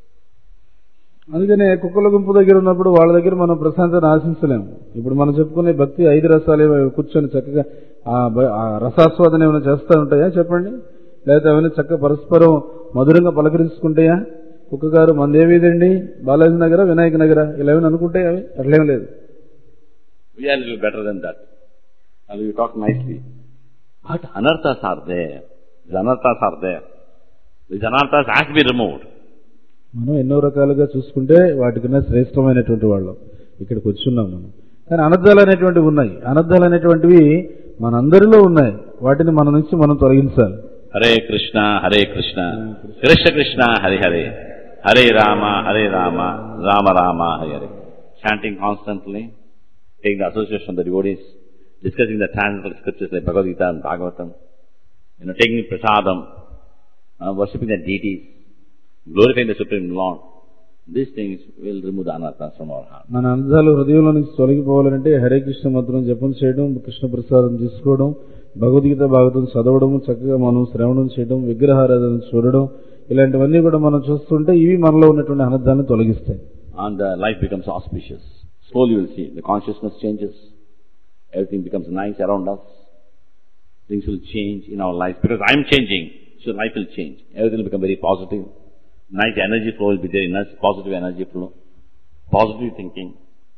Speaker 2: అందుకనే కుక్కల గుంపు దగ్గర ఉన్నప్పుడు వాళ్ళ దగ్గర మనం ప్రశాంతతను ఆశించలేము. ఇప్పుడు మనం చెప్పుకునే భక్తి ఐదు రసాలు కూర్చొని చక్కగా ఆ రసాస్వాదన ఏమైనా చేస్తూ ఉంటాయా చెప్పండి? లేకపోతే ఏమైనా చక్కగా పరస్పరం మధురంగా పలకరించుకుంటాయా? కుక్క గారు మందేవిదండి, బాలాజీ నగర, వినాయక నగర, ఇలా ఏమైనా అనుకుంటాయి అవి? అట్లేం లేదు.
Speaker 1: We are a little better than that. And we talk nicely. But anarthas are there. The anarthas are there. These anarthas has to be removed.
Speaker 2: మనం ఎన్నో రకాలుగా చూసుకుంటే వాటికన్నా శ్రేష్టమైనటువంటి వాళ్ళం ఇక్కడికి వచ్చున్నాం మనం. కానీ అనర్థాలు అనేటువంటివి ఉన్నాయి. అనర్థాలు అనేటువంటివి మనందరిలో ఉన్నాయి. వాటిని మన నుంచి మనం తొలగించాలి.
Speaker 1: Hare Krishna Hare Krishna Krishna Krishna Hari Hare Hare Rama Hare Rama Rama Rama Hari Hare. Chanting constantly, taking the association of the devotees, discussing the transcendental scriptures like Bhagavad Gita and Bhagavatam, you know, taking prasadam, uh, worshipping the deities, glorifying the Supreme Lord. These things will remove the anarthas from our heart.
Speaker 2: మన అంశాలు హృదయంలో నుంచి తొలగిపోవాలంటే హరే కృష్ణ మంత్రం జపం చేయడం, కృష్ణ ప్రసాదం తీసుకోవడం, భగవద్గీత భాగవతం చదవడం, చక్కగా మనం శ్రవణం చేయడం, విగ్రహారాధన చూడడం, ఇలాంటివన్నీ కూడా మనం చూస్తుంటే ఇవి మనలో ఉన్నటువంటి అనర్థాలను తొలగిస్తాయి.
Speaker 1: And uh, life becomes auspicious. Slowly you will see the consciousness changes. Everything becomes nice around us. Things will change in our life because I am changing, so life will change. Everything will become very positive. Nice energy flow will be there in us, positive energy flow, positive thinking.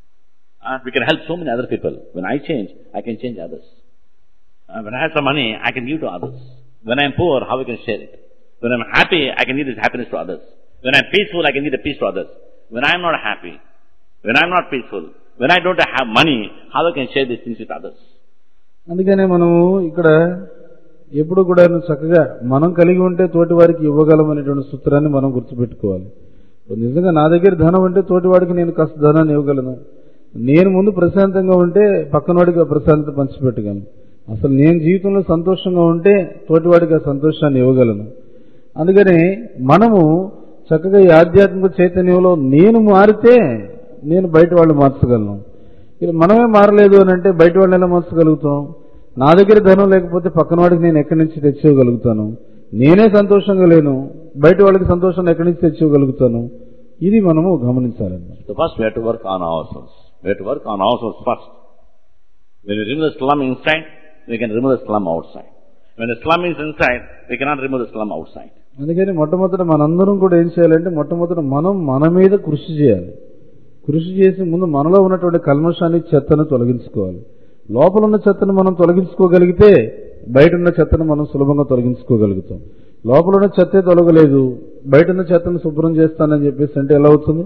Speaker 1: And we can help so many other people. When I change, I can change others. And when I have some money, I can give to others. When I am poor, how I can share it? When I am happy, I can give this happiness to others. When I am peaceful, I can give the peace to others. When I am not happy, when I am not peaceful, when I don't have money, how I can share these things with others?
Speaker 2: అందుకనే మనము ఇక్కడ ఎప్పుడు కూడా చక్కగా మనం కలిగి ఉంటే తోటి వారికి ఇవ్వగలం అనేటువంటి సూత్రాన్ని మనం గుర్తుపెట్టుకోవాలి. నిజంగా నా దగ్గర ధనం ఉంటే తోటి వాడికి నేను కాస్త ధనాన్ని ఇవ్వగలను. నేను ముందు ప్రశాంతంగా ఉంటే పక్కనవాడికి ప్రశాంతత పంచిపెట్టగలను. అసలు నేను జీవితంలో సంతోషంగా ఉంటే తోటివాడికి ఆ సంతోషాన్ని ఇవ్వగలను. అందుకని మనము చక్కగా ఈ ఆధ్యాత్మిక చైతన్యంలో నేను మారితే నేను బయట వాళ్ళు మార్చగలను. ఇలా మనమే మారలేదు అని అంటే బయట వాళ్ళని ఎలా మార్చగలుగుతాం? నా దగ్గర ధనం లేకపోతే పక్కన వాడికి నేను ఎక్కడి నుంచి తెచ్చివ్వగలుగుతాను? నేనే సంతోషంగా లేను, బయట వాళ్ళకి సంతోషాన్ని ఎక్కడి నుంచి తెచ్చివ్వగలుగుతాను? ఇది మనము గమనించాలండి.
Speaker 1: So first we have to work on ourselves. We have to work on ourselves first. When we remove the slum inside, we can remove the slum outside. When the slum is inside, we cannot remove the slum outside.
Speaker 2: అందుకని మొట్టమొదట మనందరం కూడా ఏం చేయాలంటే మొట్టమొదట మనం మన మీద కృషి చేయాలి. కృషి చేసి ముందు మనలో ఉన్నటువంటి కల్మషాన్ని, చెత్తను తొలగించుకోవాలి. లోపల ఉన్న చెత్తను మనం తొలగించుకోగలిగితే బయట ఉన్న చెత్తను మనం సులభంగా తొలగించుకోగలుగుతాం. లోపల ఉన్న చెత్తే తొలగలేదు, బయట ఉన్న చెత్తను శుభ్రం చేస్తానని చెప్పేసి అంటే ఎలా అవుతుంది?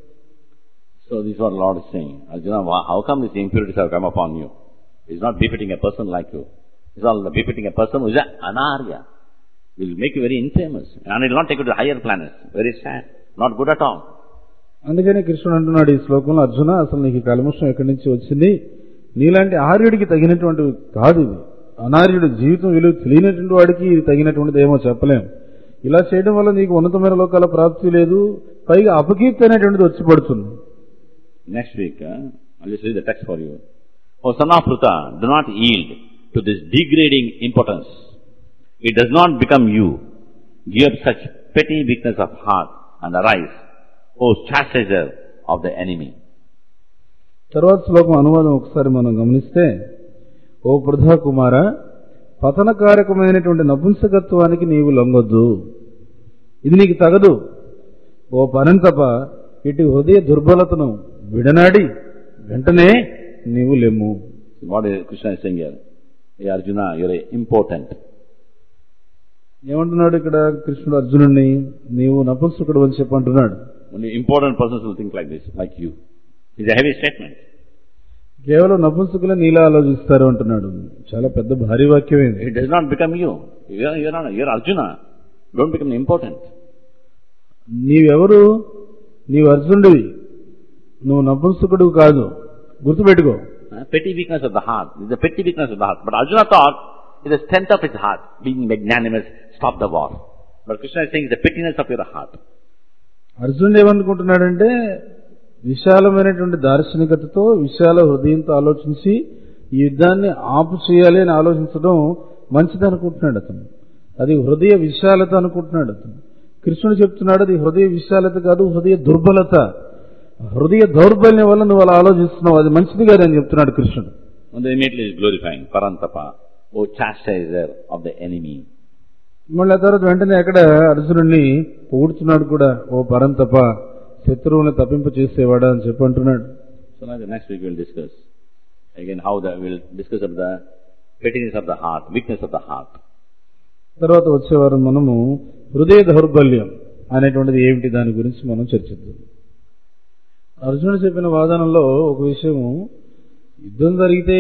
Speaker 1: So this is what Lord is saying. Arjuna, how come these impurities have come upon you? It's not befitting a person like you. It's all befitting a person who is an anarya. It will make you very infamous. And it will not take you to higher planets. Very sad. Not good at all.
Speaker 2: అందుకని కృష్ణుడు అంటున్నాడు ఈ శ్లోకంలో, అర్జున అసలు నీకు కల్మషం ఎక్కడి నుంచి వచ్చింది? నీలాంటి ఆర్యుడికి తగినటువంటివి కాదు ఇది. అనార్యుడు జీవితం విలువ తెలియనటువంటి వాడికి ఇది తగినటువంటిది ఏమో చెప్పలేం. ఇలా చేయడం వల్ల నీకు ఉన్నతమైన లోకాల ప్రాప్తి లేదు, పైగా అపకీర్తి అనేటువంటిది వచ్చి పడుతుంది.
Speaker 1: Next week, uh, I'll just read the text for you. O son of Pruta, do not yield to this degrading impotence. It does not become you. Give up such petty weakness of heart and arise, O chastiser of the enemy.
Speaker 2: తర్వాత శ్లోకం అనువాదం ఒకసారి మనం గమనిస్తే, ఓ పృథా కుమార, పతనకారకమైనటువంటి నపుంసకత్వానికి నీవు లొంగొద్దు, ఇది నీకు తగదు. ఓ పరంతప, ఇటు హృదయ దుర్బలతను విడనాడి వెంటనే నీవు లెమ్ము.
Speaker 1: What is Krishna is saying here? Hey Arjuna, you are important.
Speaker 2: ఏమంటున్నాడు ఇక్కడ కృష్ణుడు అర్జునుడిని? నీవు నపుంసకుడు అని చెప్పి అంటున్నాడు.
Speaker 1: Only important persons will think like this, like you. It's a heavy statement.
Speaker 2: కేవలం నపుంసకులే నీలా ఆలోచిస్తారు అంటున్నాడు. చాలా పెద్ద భారీ వాక్యం ఇది.
Speaker 1: It does not become you. You are, you are, you are Arjuna. Don't become important.
Speaker 2: నీవెవరు? నీవు అర్జునుడివి, నువ్వు నపుంసకుడు కాదు, గుర్తుపెట్టుకో.
Speaker 1: Uh, petty weakness of the heart. It's a petty weakness of the heart. But Arjuna thought it's the strength of his heart, being magnanimous, stop the war. But Krishna is saying it's the pettiness of your heart.
Speaker 2: అర్జునుడు ఏమనుకుంటున్నాడంటే విశాలమైనటువంటి దార్శనికతతో, విశాల హృదయంతో ఆలోచించి ఈ యుద్ధాన్ని ఆపు చేయాలి అని ఆలోచించడం మంచిది అనుకుంటున్నాడు అతను. అది హృదయ విశాలత అనుకుంటున్నాడు అతను. కృష్ణుడు చెప్తున్నాడు అది హృదయ విశాలత కాదు, హృదయ దుర్బలత. హృదయ దౌర్బల్యం వల్ల నువ్వు అలా ఆలోచిస్తున్నావు, అది మంచిది కాదు అని చెప్తున్నాడు కృష్ణుడు.
Speaker 1: And then immediately is glorifying Parantapa, O chastiser of the enemy.
Speaker 2: మళ్ళీ ఆ తర్వాత వెంటనే అక్కడ అర్జునుడిని పొగుడుతున్నాడు కూడా, ఓ పరంతప, శత్రువుని తప్పింప చేసేవాడా అని చెప్పి అంటున్నాడు.
Speaker 1: So now the next week we will discuss again how the we will discuss of the pettiness of the heart, weakness of the heart.
Speaker 2: తర్వాత వచ్చేవారం మనము హృదయ దౌర్బల్యం అనేటువంటిది ఏమిటి దాని గురించి మనం చర్చిద్దాం. అర్జునుడు చెప్పిన వాదనలో ఒక విషయము, యుద్ధం జరిగితే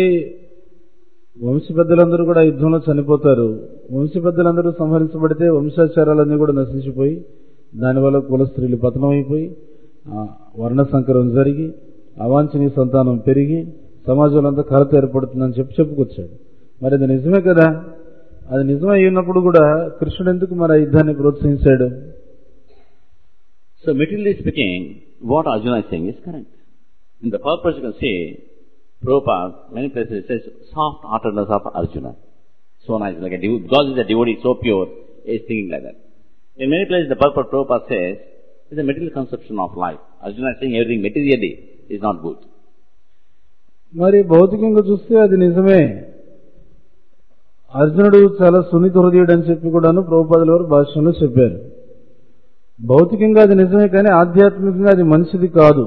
Speaker 2: వంశ పెద్దలందరూ కూడా యుద్ధంలో చనిపోతారు. వంశ పెద్దలందరూ సంహరించబడితే వంశాచారాలన్నీ కూడా నశించిపోయి దానివల్ల కుల స్త్రీలు పతనమైపోయి వర్ణ సంకరం జరిగి అవాంఛనీయ సంతానం పెరిగి సమాజంలో అంతా కలత ఏర్పడుతుందని చెప్పి చెప్పుకొచ్చాడు. మరి అది నిజమే కదా? అది నిజమై ఉన్నప్పుడు కూడా కృష్ణుడు ఎందుకు మరి ఆ యుద్ధాన్ని ప్రోత్సహించాడు?
Speaker 1: So materially speaking, what Arjuna is saying is correct. In the purpose you can say, Prabhupada, many places it says, soft-heartedness of Arjuna. So nice, like a devotee, because he's a devotee, so pure, he is thinking like that. In many places the purport Prabhupada says, it's a material conception of life. Arjuna is saying everything materially is not good.
Speaker 2: మరి భౌతికంగా చూస్తే అది నిజమే. అర్జునుడు చాలా సున్నిత హృదయుడు అని చెప్పి కూడాను ప్రభుపాదుల వారు భాష్యంలో చెప్పారు. భౌతికంగా అది నిజమే, కానీ ఆధ్యాత్మికంగా అది మంచిది కాదు.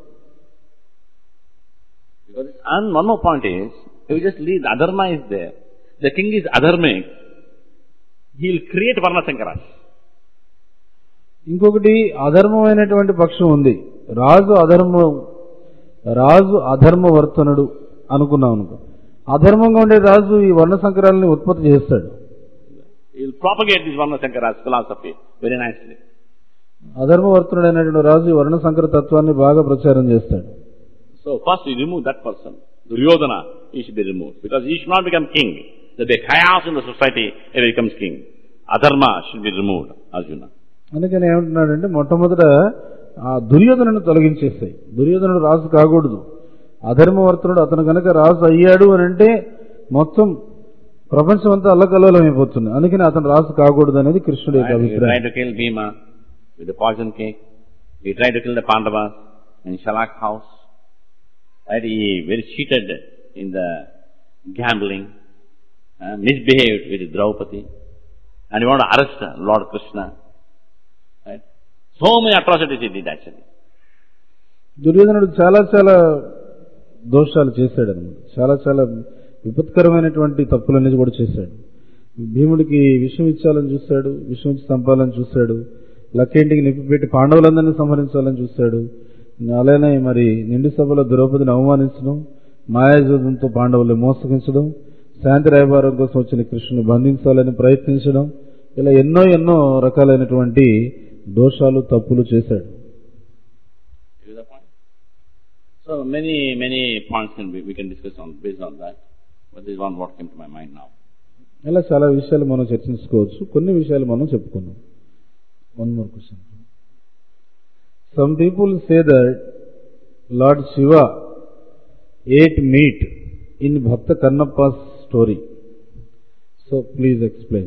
Speaker 1: And one more point is, if you just leave, the adharma is there. The king is adharmic. He will create varna sankaras.
Speaker 2: ఇంకొకటి అధర్మమైనటువంటి పక్షం ఉంది. రాజు అధర్మం రాజు అధర్మవర్తనుడు అనుకున్నాం అనుకో. అధర్మంగా ఉండే రాజు ఈ వర్ణ సంకరాలని ఉత్పత్తి చేస్తాడు.
Speaker 1: He will propagate this varna sankaras philosophy very nicely.
Speaker 2: అధర్మవర్తనుడు అయినటువంటి రాజు ఈ వర్ణ సంకర తత్వాన్ని బాగా ప్రచారం చేస్తాడు.
Speaker 1: So first you remove that person, Duryodhana, he should be removed, because he should not become king. There will be chaos in the society if he becomes king. Adharma should be removed, Arjuna.
Speaker 2: అందుకని ఏమంటున్నాడంటే మొట్టమొదట ఆ దుర్యోధనను తొలగించేస్తాయి. దుర్యోధనుడు రాజు కాకూడదు. అధర్మవర్తనుడు అతను కనుక రాజు అయ్యాడు అని అంటే మొత్తం ప్రపంచం అంతా అల్లకల్లోలం అయిపోతుంది. అందుకని అతను రాజు కాకూడదు అనేది కృష్ణుడి యొక్క అభిప్రాయం.
Speaker 1: He tried to kill Bhima with the poison cake. He tried to kill the Pandavas in Shalak house. Right? He very cheated in the gambling, uh, misbehaved with Draupadi, and he wanted to arrest Lord Krishna. Right? So many atrocities he did actually.
Speaker 2: దుర్యోధనుడు చాలా చాలా దోషాలు చేశాడు అన్నమాట. చాలా చాలా విపత్కరమైనటువంటి తప్పులన్నీ కూడా చేశాడు. భీముడికి విషం ఇచ్చాలని చూశాడు, విషం ఇచ్చి చంపాలని చూశాడు, లక్కేంటికి నిప్పి పెట్టి పాండవులందరినీ సంహరించాలని చూశాడు. అలానే మరి నిండు సభలో ద్రౌపదిని అవమానించడం, మాయాజూదంతో పాండవుల్ని మోసగించడం, శాంతి రాయబారం కోసం వచ్చిన కృష్ణుని బంధించాలని ప్రయత్నించడం, ఇలా ఎన్నో ఎన్నో రకాలైనటువంటి దోషాలు తప్పులు చేశాడు.
Speaker 1: So many many points can be, we can discuss on based on that, but this is one what came to my mind now.
Speaker 2: ఇలా చాలా విషయాలు మనం చర్చించుకోవచ్చు. కొన్ని విషయాలు మనం చెప్పుకున్నాం. One more question. Some people say that Lord Shiva ate meat in Bhakta Kannappa's story. So please explain.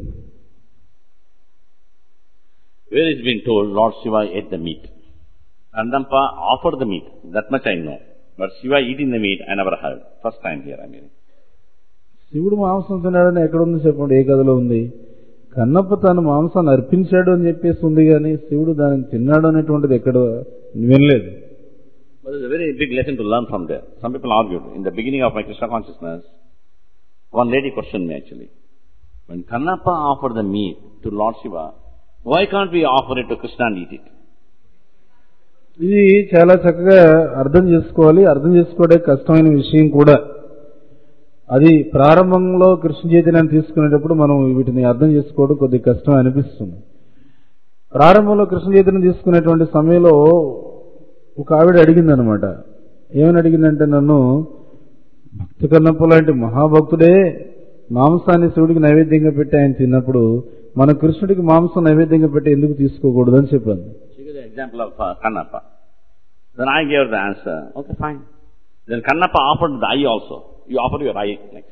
Speaker 1: Where is being told Lord Shiva ate the meat? Kannappa offered the meat. That much I know. But Shiva eating the meat, I never heard. First time here I mean.
Speaker 2: శివుడు మాంసం తిన్నాడని ఎక్కడుంది చెప్పండి, ఏ కథలో ఉంది? కన్నప్ప తాను మాంసాన్ని అర్పించాడు అని చెప్పేసి ఉంది, కానీ శివుడు దానిని తిన్నాడు అనేటువంటిది ఎక్కడ వినలేదు.
Speaker 1: But there's a very big lesson to learn from there. Some people argued. In the beginning of my Krishna consciousness, one lady questioned me actually. When Kannappa offered the meat to Lord Shiva, why can't we offer it to Krishna and eat it?
Speaker 2: ఇది చాలా చక్కగా అర్థం చేసుకోవాలి. అర్థం చేసుకోవడం కష్టమైన విషయం కూడా. అది ప్రారంభంలో కృష్ణ చైతన్యాన్ని తీసుకునేటప్పుడు మనం వీటిని అర్థం చేసుకోవడం కొద్దిగా కష్టం అనిపిస్తుంది. ప్రారంభంలో కృష్ణ చైతన్యం తీసుకునేటువంటి సమయంలో ఒక ఆవిడ అడిగిందనమాట. ఏమని అడిగిందంటే, నన్ను భక్తి కన్నప్ప లాంటి మహాభక్తుడే మాంసాన్ని శివుడికి నైవేద్యంగా పెట్టి ఆయన తిన్నప్పుడు మన కృష్ణుడికి మాంసం నైవేద్యంగా పెట్టి ఎందుకు తీసుకోకూడదు అని చెప్పాను.
Speaker 1: Example of uh, Kannappa. Then I gave the answer. Okay, fine. Then Kannappa offered the eye also. You offer your eye next.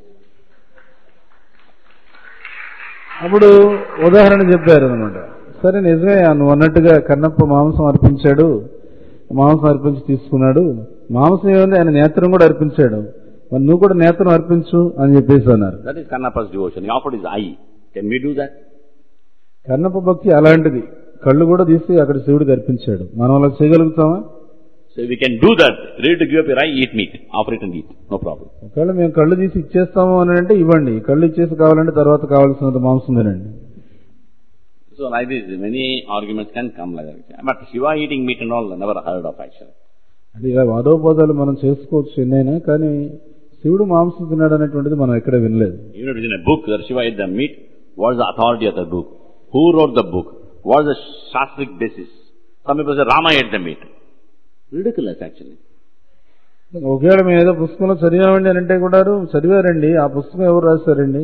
Speaker 2: అప్పుడు ఉదాహరణ చెప్పారు అనమాట. సరే నిజమే, నువ్వు అన్నట్టుగా కన్నప్ప మాంసం అర్పించాడు, మాంసం అర్పించి తీసుకున్నాడు. మాంసం ఏముంది, ఆయన నేత్రం కూడా అర్పించాడు, మరి నువ్వు కూడా నేత్రం అర్పించు అని చెప్పేసి అన్నారు.
Speaker 1: That is Kannappa's devotion. He offered his eye. Can we do that?
Speaker 2: Kannappa భక్తి అలాంటిది. కళ్ళు కూడా తీసి అక్కడ శివుడికి అర్పించాడు. మనం అలా చేయగలుగుతామా?
Speaker 1: So we can do that. Ready to give up your eye, eat meat. Offer it and eat. No problem.
Speaker 2: ఒకవేళ మేము కళ్ళు తీసి ఇచ్చేస్తాము అని అంటే ఇవ్వండి, కళ్ళు ఇచ్చేసి కావాలంటే తర్వాత కావాల్సినంత మాంసం తినండి.
Speaker 1: So like this, many arguments can come like that. But Shiva eating meat and all, I never heard of actually.
Speaker 2: అది ఇలా వాదోపవాదాలు మనం చేసుకోవచ్చు ఎన్నైనా, కానీ శివుడు మాంసం తిన్నాడు అనేటువంటిది మనం ఎక్కడ వినలేదు.
Speaker 1: Even if it is in a book that Shiva ate the meat, what is the authority of the book? Who wrote the book? What is the shastric basis? Some people say Rama ate the meat. Ridiculous actually.
Speaker 2: ఒకవేళ మేము ఏదో పుస్తకంలో చదివామండి అని అంటే కూడా చదివారండి, ఆ పుస్తకం ఎవరు రాశారండి,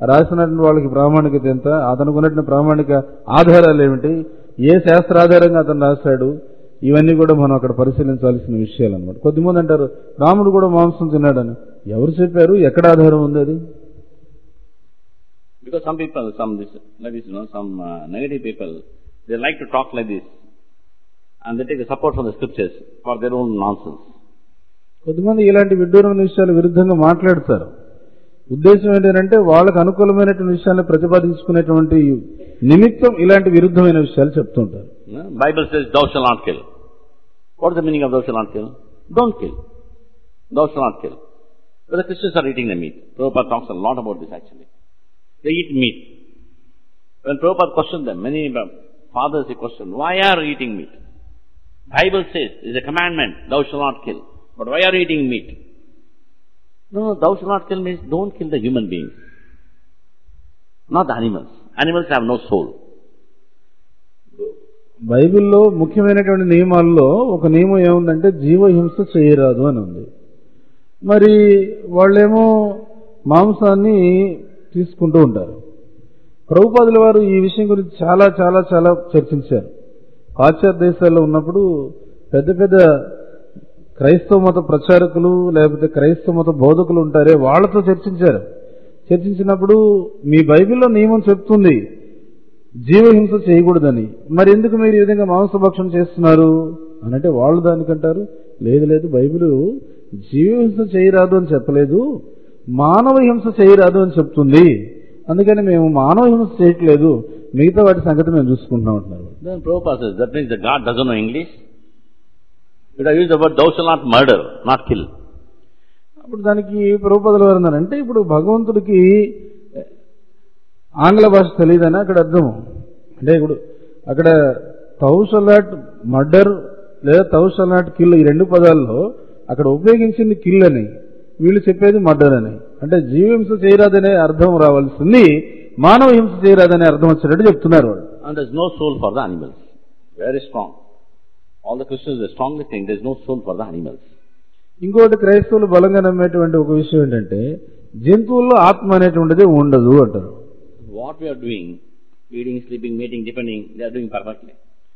Speaker 2: రాసినటువంటి వాళ్ళకి ప్రామాణికత ఎంత, అతనికి ఉన్నటువంటి ప్రామాణిక ఆధారాలు ఏమిటి, ఏ శాస్త్రాధారంగా అతను రాశాడు, ఇవన్నీ కూడా మనం అక్కడ పరిశీలించాల్సిన విషయాలు అనమాట. కొద్దిమంది అంటారు రాముడు కూడా మాంసం తిన్నాడని. ఎవరు చెప్పారు, ఎక్కడ ఆధారం ఉంది అది?
Speaker 1: Because some people, some this, like this, you know, some uh, negative people, they like to talk like this, and they take the support from the scriptures for their own nonsense.
Speaker 2: కొద్దిమంది ఇలాంటి విడ్డూరమైన విషయాలు విరుద్ధంగా మాట్లాడతారు. ఉద్దేశం ఏంటంటే వాళ్ళకు అనుకూలమైనటువంటి విషయాన్ని ప్రతిపాదించుకునేటువంటి నిమిత్తం ఇలాంటి విరుద్ధమైన విషయాలు చెప్తుంటారు.
Speaker 1: Bible says, "Thou shalt not kill." What is the meaning of "thou shalt not kill"? Don't kill. Thou shalt not kill. But the Christians are eating the meat. Prabhupada talks a lot about this actually. They eat meat. When Prabhupada questioned them, many fathers he questioned, why are you eating meat? Bible says, it's a commandment, thou shalt not kill. But why are you eating meat? No, no, thou shalt not kill means don't kill the human beings. Not the animals. Animals have no soul.
Speaker 2: బైబిల్లో ముఖ్యమైనటువంటి నియమాల్లో ఒక నియమం ఏముందంటే జీవహింస చేయరాదు అని ఉంది. మరి వాళ్ళేమో మాంసాన్ని తీసుకుంటూ ఉంటారు. ప్రభుపాదుల వారు ఈ విషయం గురించి చాలా చాలా చాలా చర్చించారు. పాశ్చాత్య దేశాల్లో ఉన్నప్పుడు పెద్ద పెద్ద క్రైస్తవ మత ప్రచారకులు లేకపోతే క్రైస్తవ మత బోధకులు ఉంటారే వాళ్లతో చర్చించారు. చర్చించినప్పుడు మీ బైబిల్లో నియమం చెప్తుంది జీవహింస చేయకూడదని, మరి ఎందుకు మీరు ఈ విధంగా మాంసభక్షణ చేస్తున్నారు అని అంటే వాళ్ళు దానికంటారు, లేదు లేదు బైబిల్ జీవహింస చేయరాదు అని చెప్పలేదు, మానవ హింస చేయరాదు అని చెప్తుంది, అందుకని మేము మానవ హింస చేయట్లేదు, మిగతా వాటి సంగతి మేము చూసుకుంటున్నాం అంటున్నారు.
Speaker 1: Then Prabhupada says, that means that God doesn't know English? Should I use the word, thou shalt not murder, not kill?
Speaker 2: అప్పుడు దానికి ప్రభుపాదులు వారు అన్నారంటే ఇప్పుడు భగవంతుడికి ఆంగ్ల భాష తెలియదని అక్కడ అర్థం. అంటే ఇప్పుడు అక్కడ thou shalt not murder లేదా thou shalt not kill ఈ రెండు పదాల్లో అక్కడ ఉపయోగించింది కిల్ అని, వీళ్ళు చెప్పేది మర్డర్ అని. అంటే జీవహింస చేయరాదనే అర్థం రావాల్సింది మానవ హింస చేయరాదనే అర్థం వచ్చినట్టు చెప్తున్నారు వాళ్ళు.
Speaker 1: And there's no soul for the animals. Very strong. All the Christians are strongly saying there's no soul for the animals.
Speaker 2: ఇంకోటి క్రైస్తవులు బలంగా నమ్మేటువంటి ఒక విషయం ఏంటంటే జంతువుల్లో ఆత్మ అనేటువంటిది ఉండదు అంటారు.
Speaker 1: What we are doing, eating, sleeping, mating, depending, they are doing perfectly.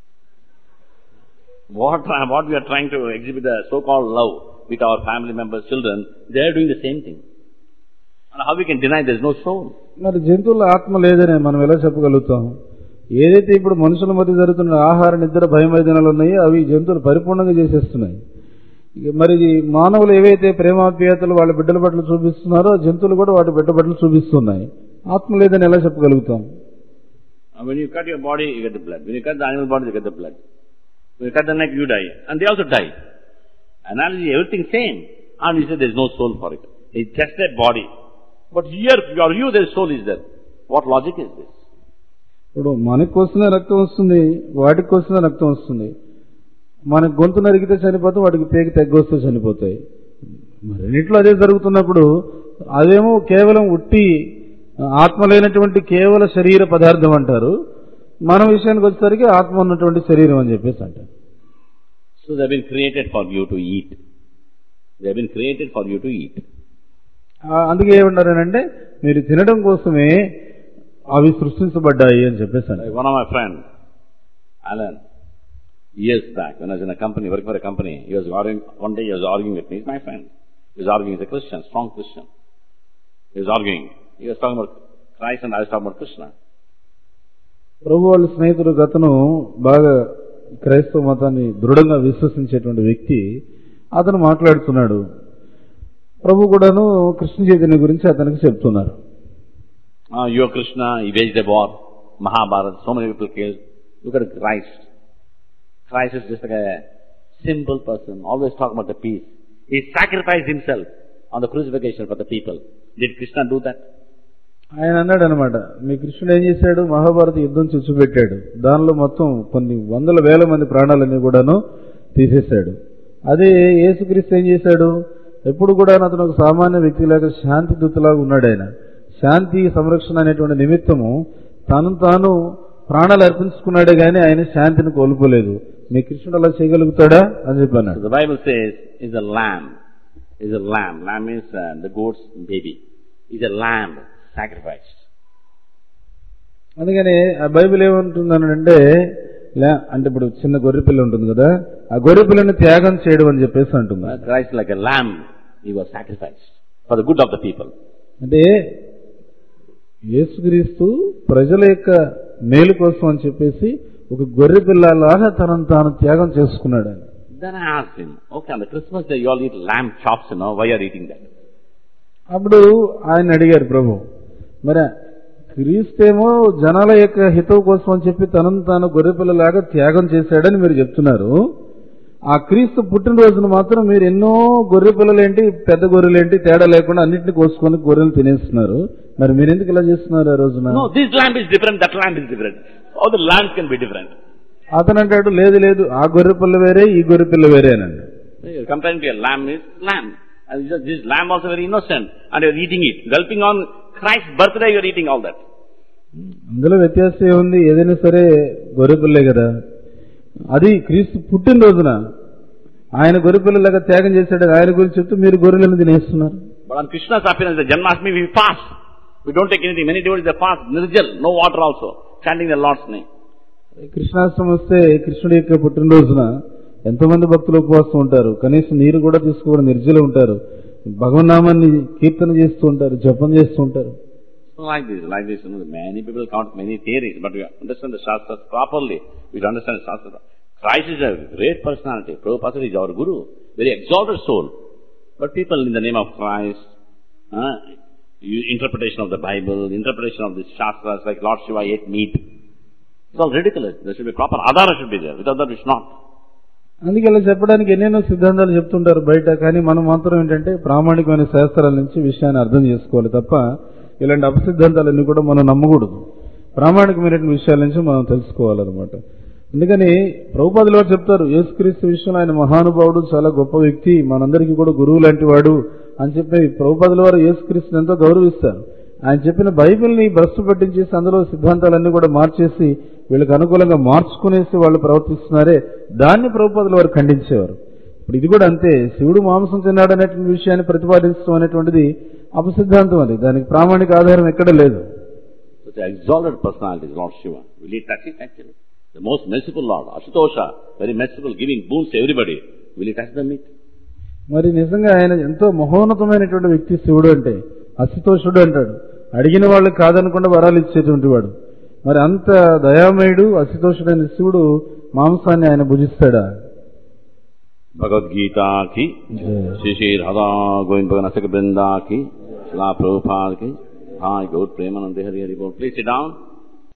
Speaker 1: What, what we are trying to exhibit the so-called love with our family members, children, they are doing the same thing. And how we can deny there is no soul?
Speaker 2: మరి జంతువుల ఆత్మ లేదని మనం ఎలా చెప్పగలుగుతాం? ఏదైతే ఇప్పుడు మనుషుల మధ్య జరుగుతున్న ఆహార నిద్ర భయమైదనాలు ఉన్నాయో అవి జంతువులు పరిపూర్ణంగా చేసేస్తున్నాయి. మరి మానవులు ఏవైతే ప్రేమాప్యాయతలు వాళ్ళ బిడ్డల పట్ల చూపిస్తున్నారో జంతువులు కూడా వాటి బిడ్డ పట్ల చూపిస్తున్నాయి. ఆత్మ లేదని ఎలా చెప్పగలుగుతాం?
Speaker 1: When you cut your body, you get the blood. When you cut the animal body, you get the blood. When you cut the neck, you die. And they also die. Analogy, everything same. And you say there is no soul for it. It's just a body. But here, for you, there is soul is there. What logic is this?
Speaker 2: ఇప్పుడు మనకు కోసిన రక్తం వస్తుంది, వాటికి కోసిన రక్తం వస్తుంది. మనకు గొంతు నరిగితే చనిపోతాం, వాటికి పేకి తెగ్గొస్తే చనిపోతాయి. మరి రెండిట్లో అదే జరుగుతున్నప్పుడు అదేమో కేవలం ఉట్టి ఆత్మ లేనటువంటి కేవల శరీర పదార్థం అంటారు, మన విషయానికి వచ్చేసరికి ఆత్మ ఉన్నటువంటి శరీరం అని చెప్పేసి అంటారు.
Speaker 1: So they have been created for you to eat. They have been created for you to eat.
Speaker 2: అందుకే ఏమన్నారనంటే మీరు తినడం కోసమే అవి సృష్టించబడ్డాయి అని చెప్పేసి.
Speaker 1: One of my friends, Alan, years back, when I was in a company, working for a company, he was arguing, one day he was arguing with me, he's my friend. He was arguing, he's a Christian, strong Christian. He was arguing. He was talking about Christ and I was talking about Krishna.
Speaker 2: ప్రభు వాళ్ళ స్నేహితుడు గతను బాగా క్రైస్తవ మతాన్ని దృఢంగా విశ్వసించేటువంటి వ్యక్తి, అతను మాట్లాడుతున్నాడు. ప్రభు కూడాను కృష్ణ చైతన్య గురించి అతనికి చెప్తున్నారు.
Speaker 1: Uh, you are Krishna, he waged a war, Mahabharata, so many people killed. Look at Christ. Christ is just like a simple person, always talking about the peace. He sacrificed himself on the crucifixion for the people. Did Krishna do that?
Speaker 2: ఆయన అన్నాడు అనమాట, మీ కృష్ణుడు ఏం చేశాడు, మహాభారత యుద్ధం చిచ్చుపెట్టాడు, దానిలో మొత్తం కొన్ని వందల వేల మంది ప్రాణాలన్నీ కూడాను తీసేశాడు. అదే యేసుక్రీస్తు ఏం చేశాడు, ఎప్పుడు కూడా అతను ఒక సామాన్య వ్యక్తి లాగా శాంతి దూతలాగా ఉన్నాడు. ఆయన శాంతి సంరక్షణ అనేటువంటి నిమిత్తము తాను తాను ప్రాణాలు అర్పించుకున్నాడే గానీ ఆయన శాంతిని కోల్పోలేదు. మీ కృష్ణుడు అలా చేయగలుగుతాడా అని చెప్పాను.
Speaker 1: The Bible says is a lamb, is a lamb. Lamb means uh, the goat's baby. Is a lamb sacrificed.
Speaker 2: అందుకని ఆ బైబిల్ ఏమంటుందనంటే లే అంటే ఇప్పుడు చిన్న గొర్రె పిల్ల ఉంటుంది కదా, ఆ గొర్రె పిల్లని త్యాగం చేయడం అని చెప్పేసి అంటుంది.
Speaker 1: Christ like a lamb, he was sacrificed for the good of the people.
Speaker 2: అంటే యేసుక్రీస్తు ప్రజల యొక్క మేలు కోసం అని చెప్పేసి ఒక గొర్రె పిల్లలాగా తనను తాను త్యాగం చేసుకున్నాడు ఆయన.
Speaker 1: Then I asked him, okay, on the Christmas day you all eat lamb chops, you know, why you are eating that?
Speaker 2: అప్పుడు ఆయన అడిగారు, ప్రభు మరి క్రీస్తేమో జనాల యొక్క హితవు కోసం అని చెప్పి తనను తాను గొర్రెపిల్లలాగా త్యాగం చేశాడని మీరు చెప్తున్నారు, ఆ క్రీస్తు పుట్టినరోజున మాత్రం మీరు ఎన్నో గొర్రె పిల్లలేంటి పెద్ద గొర్రెలేంటి తేడా లేకుండా అన్నింటినీ కోసుకొని గొర్రెలు తినేస్తున్నారు, మరి మీరు ఎందుకు ఇలా చేస్తున్నారు ఆ రోజున?
Speaker 1: No, this lamb is different, that lamb is different. All the lambs can be different.
Speaker 2: అతను అంటాడు, లేదు లేదు ఆ గొర్రె పిల్ల వేరే ఈ గొర్రె పిల్ల వేరేనండి.
Speaker 1: You're comparing to a lamb is lamb. And this lamb also very innocent, and you're eating it. Gulping on Christ's birthday, you're eating all that.
Speaker 2: అందులో వ్యత్యాసం ఏముంది? ఏదైనా సరే గొర్రె పిల్లే కదా, అది క్రీస్తు పుట్టినరోజున ఆయన గొర్రె పిల్లలాగా త్యాగం చేశాడు, ఆయన గురించి చెప్తూ మీరు గొర్రెలను తినేస్తున్నారు.
Speaker 1: But on Krishna's appearance, the Janmashtami, we fast. We don't take anything. Many devotees they fast, nirjal, no water also, chanting the Lord's name.
Speaker 2: Krishnashtami వస్తే కృష్ణుడి యొక్క పుట్టినరోజున ఎంతమంది భక్తులు ఉపవాసం ఉంటారు, కనీసం నీరు కూడా తీసుకోవడం, నిర్జలు ఉంటారు, భగవన్నామాన్ని కీర్తన చేస్తూ ఉంటారు, జపం చేస్తూ ఉంటారు.
Speaker 1: Like this, like this, you know, many people count many theories, but we understand the Shastras properly. We understand the Shastras. Christ is a great personality. Prabhupada is our Guru, very exalted soul. But people in the name of Christ, uh, interpretation of the Bible, interpretation of the Shastras, like Lord Shiva ate meat. It's all ridiculous. There should be proper adhara should be there. Without that, it's not.
Speaker 2: అందుకే ఇలా చెప్పడానికి ఎన్నెన్నో సిద్ధాంతాలు చెప్తుంటారు బయట, కానీ మనం మాత్రం ఏంటంటే ప్రామాణికమైన శాస్త్రాల నుంచి విషయాన్ని అర్థం చేసుకోవాలి తప్ప ఇలాంటి అపసిద్ధాంతాలన్నీ కూడా మనం నమ్మకూడదు. ప్రామాణికమైనటువంటి విషయాల నుంచి మనం తెలుసుకోవాలన్నమాట. అందుకని ప్రభుపాదులు వారు చెప్తారు, యేసుక్రీస్తు విషయంలో ఆయన మహానుభావుడు, చాలా గొప్ప వ్యక్తి, మనందరికీ కూడా గురువు లాంటి వాడు అని చెప్పి ప్రభుపాదుల వారు యేసుక్రీస్తుని ఎంతో గౌరవిస్తారు. ఆయన చెప్పిన బైబిల్ని భ్రష్టు పట్టించేసి అందులో సిద్ధాంతాలన్నీ కూడా మార్చేసి వీళ్ళకి అనుకూలంగా మార్చుకునేసి వాళ్ళు ప్రవర్తిస్తున్నారే, దాన్ని ప్రభుపాదుల వారు ఖండించేవారు. ఇప్పుడు ఇది కూడా అంతే, శివుడు మాంసం తిన్నాడు అనేటువంటి విషయాన్ని ప్రతిపాదించడం అనేటువంటిది అపసిద్ధాంతం, అది దానికి ప్రామాణిక ఆధారం ఎక్కడ లేదు.
Speaker 1: The exalted personality is Lord Shiva. Will he touch it actually? The most merciful Lord, Asutosha, very merciful, giving boons to everybody. Will he touch the meat?
Speaker 2: మరి నిజంగా ఆయన ఎంతో మహోన్నతమైనటువంటి వ్యక్తి శివుడు అంటే, అశుతోషుడు అంటాడు, అడిగిన వాళ్ళకి కాదనకుండా వరాలు ఇచ్చేటువంటి వాడు. మరి అంత దయామయుడు అశుతోషుడైన శివుడు మాంసాన్ని ఆయన భుజిస్తాడా?
Speaker 1: భగవద్గీత కి, శ్రీ శ్రీ రాధా గోవింద భగవన్ అసక బృందా కి, శ్రీలా ప్రభుపాద కి, హాయ్ గౌర్ ప్రేమానంద హరి హరి బోల్. Please sit down.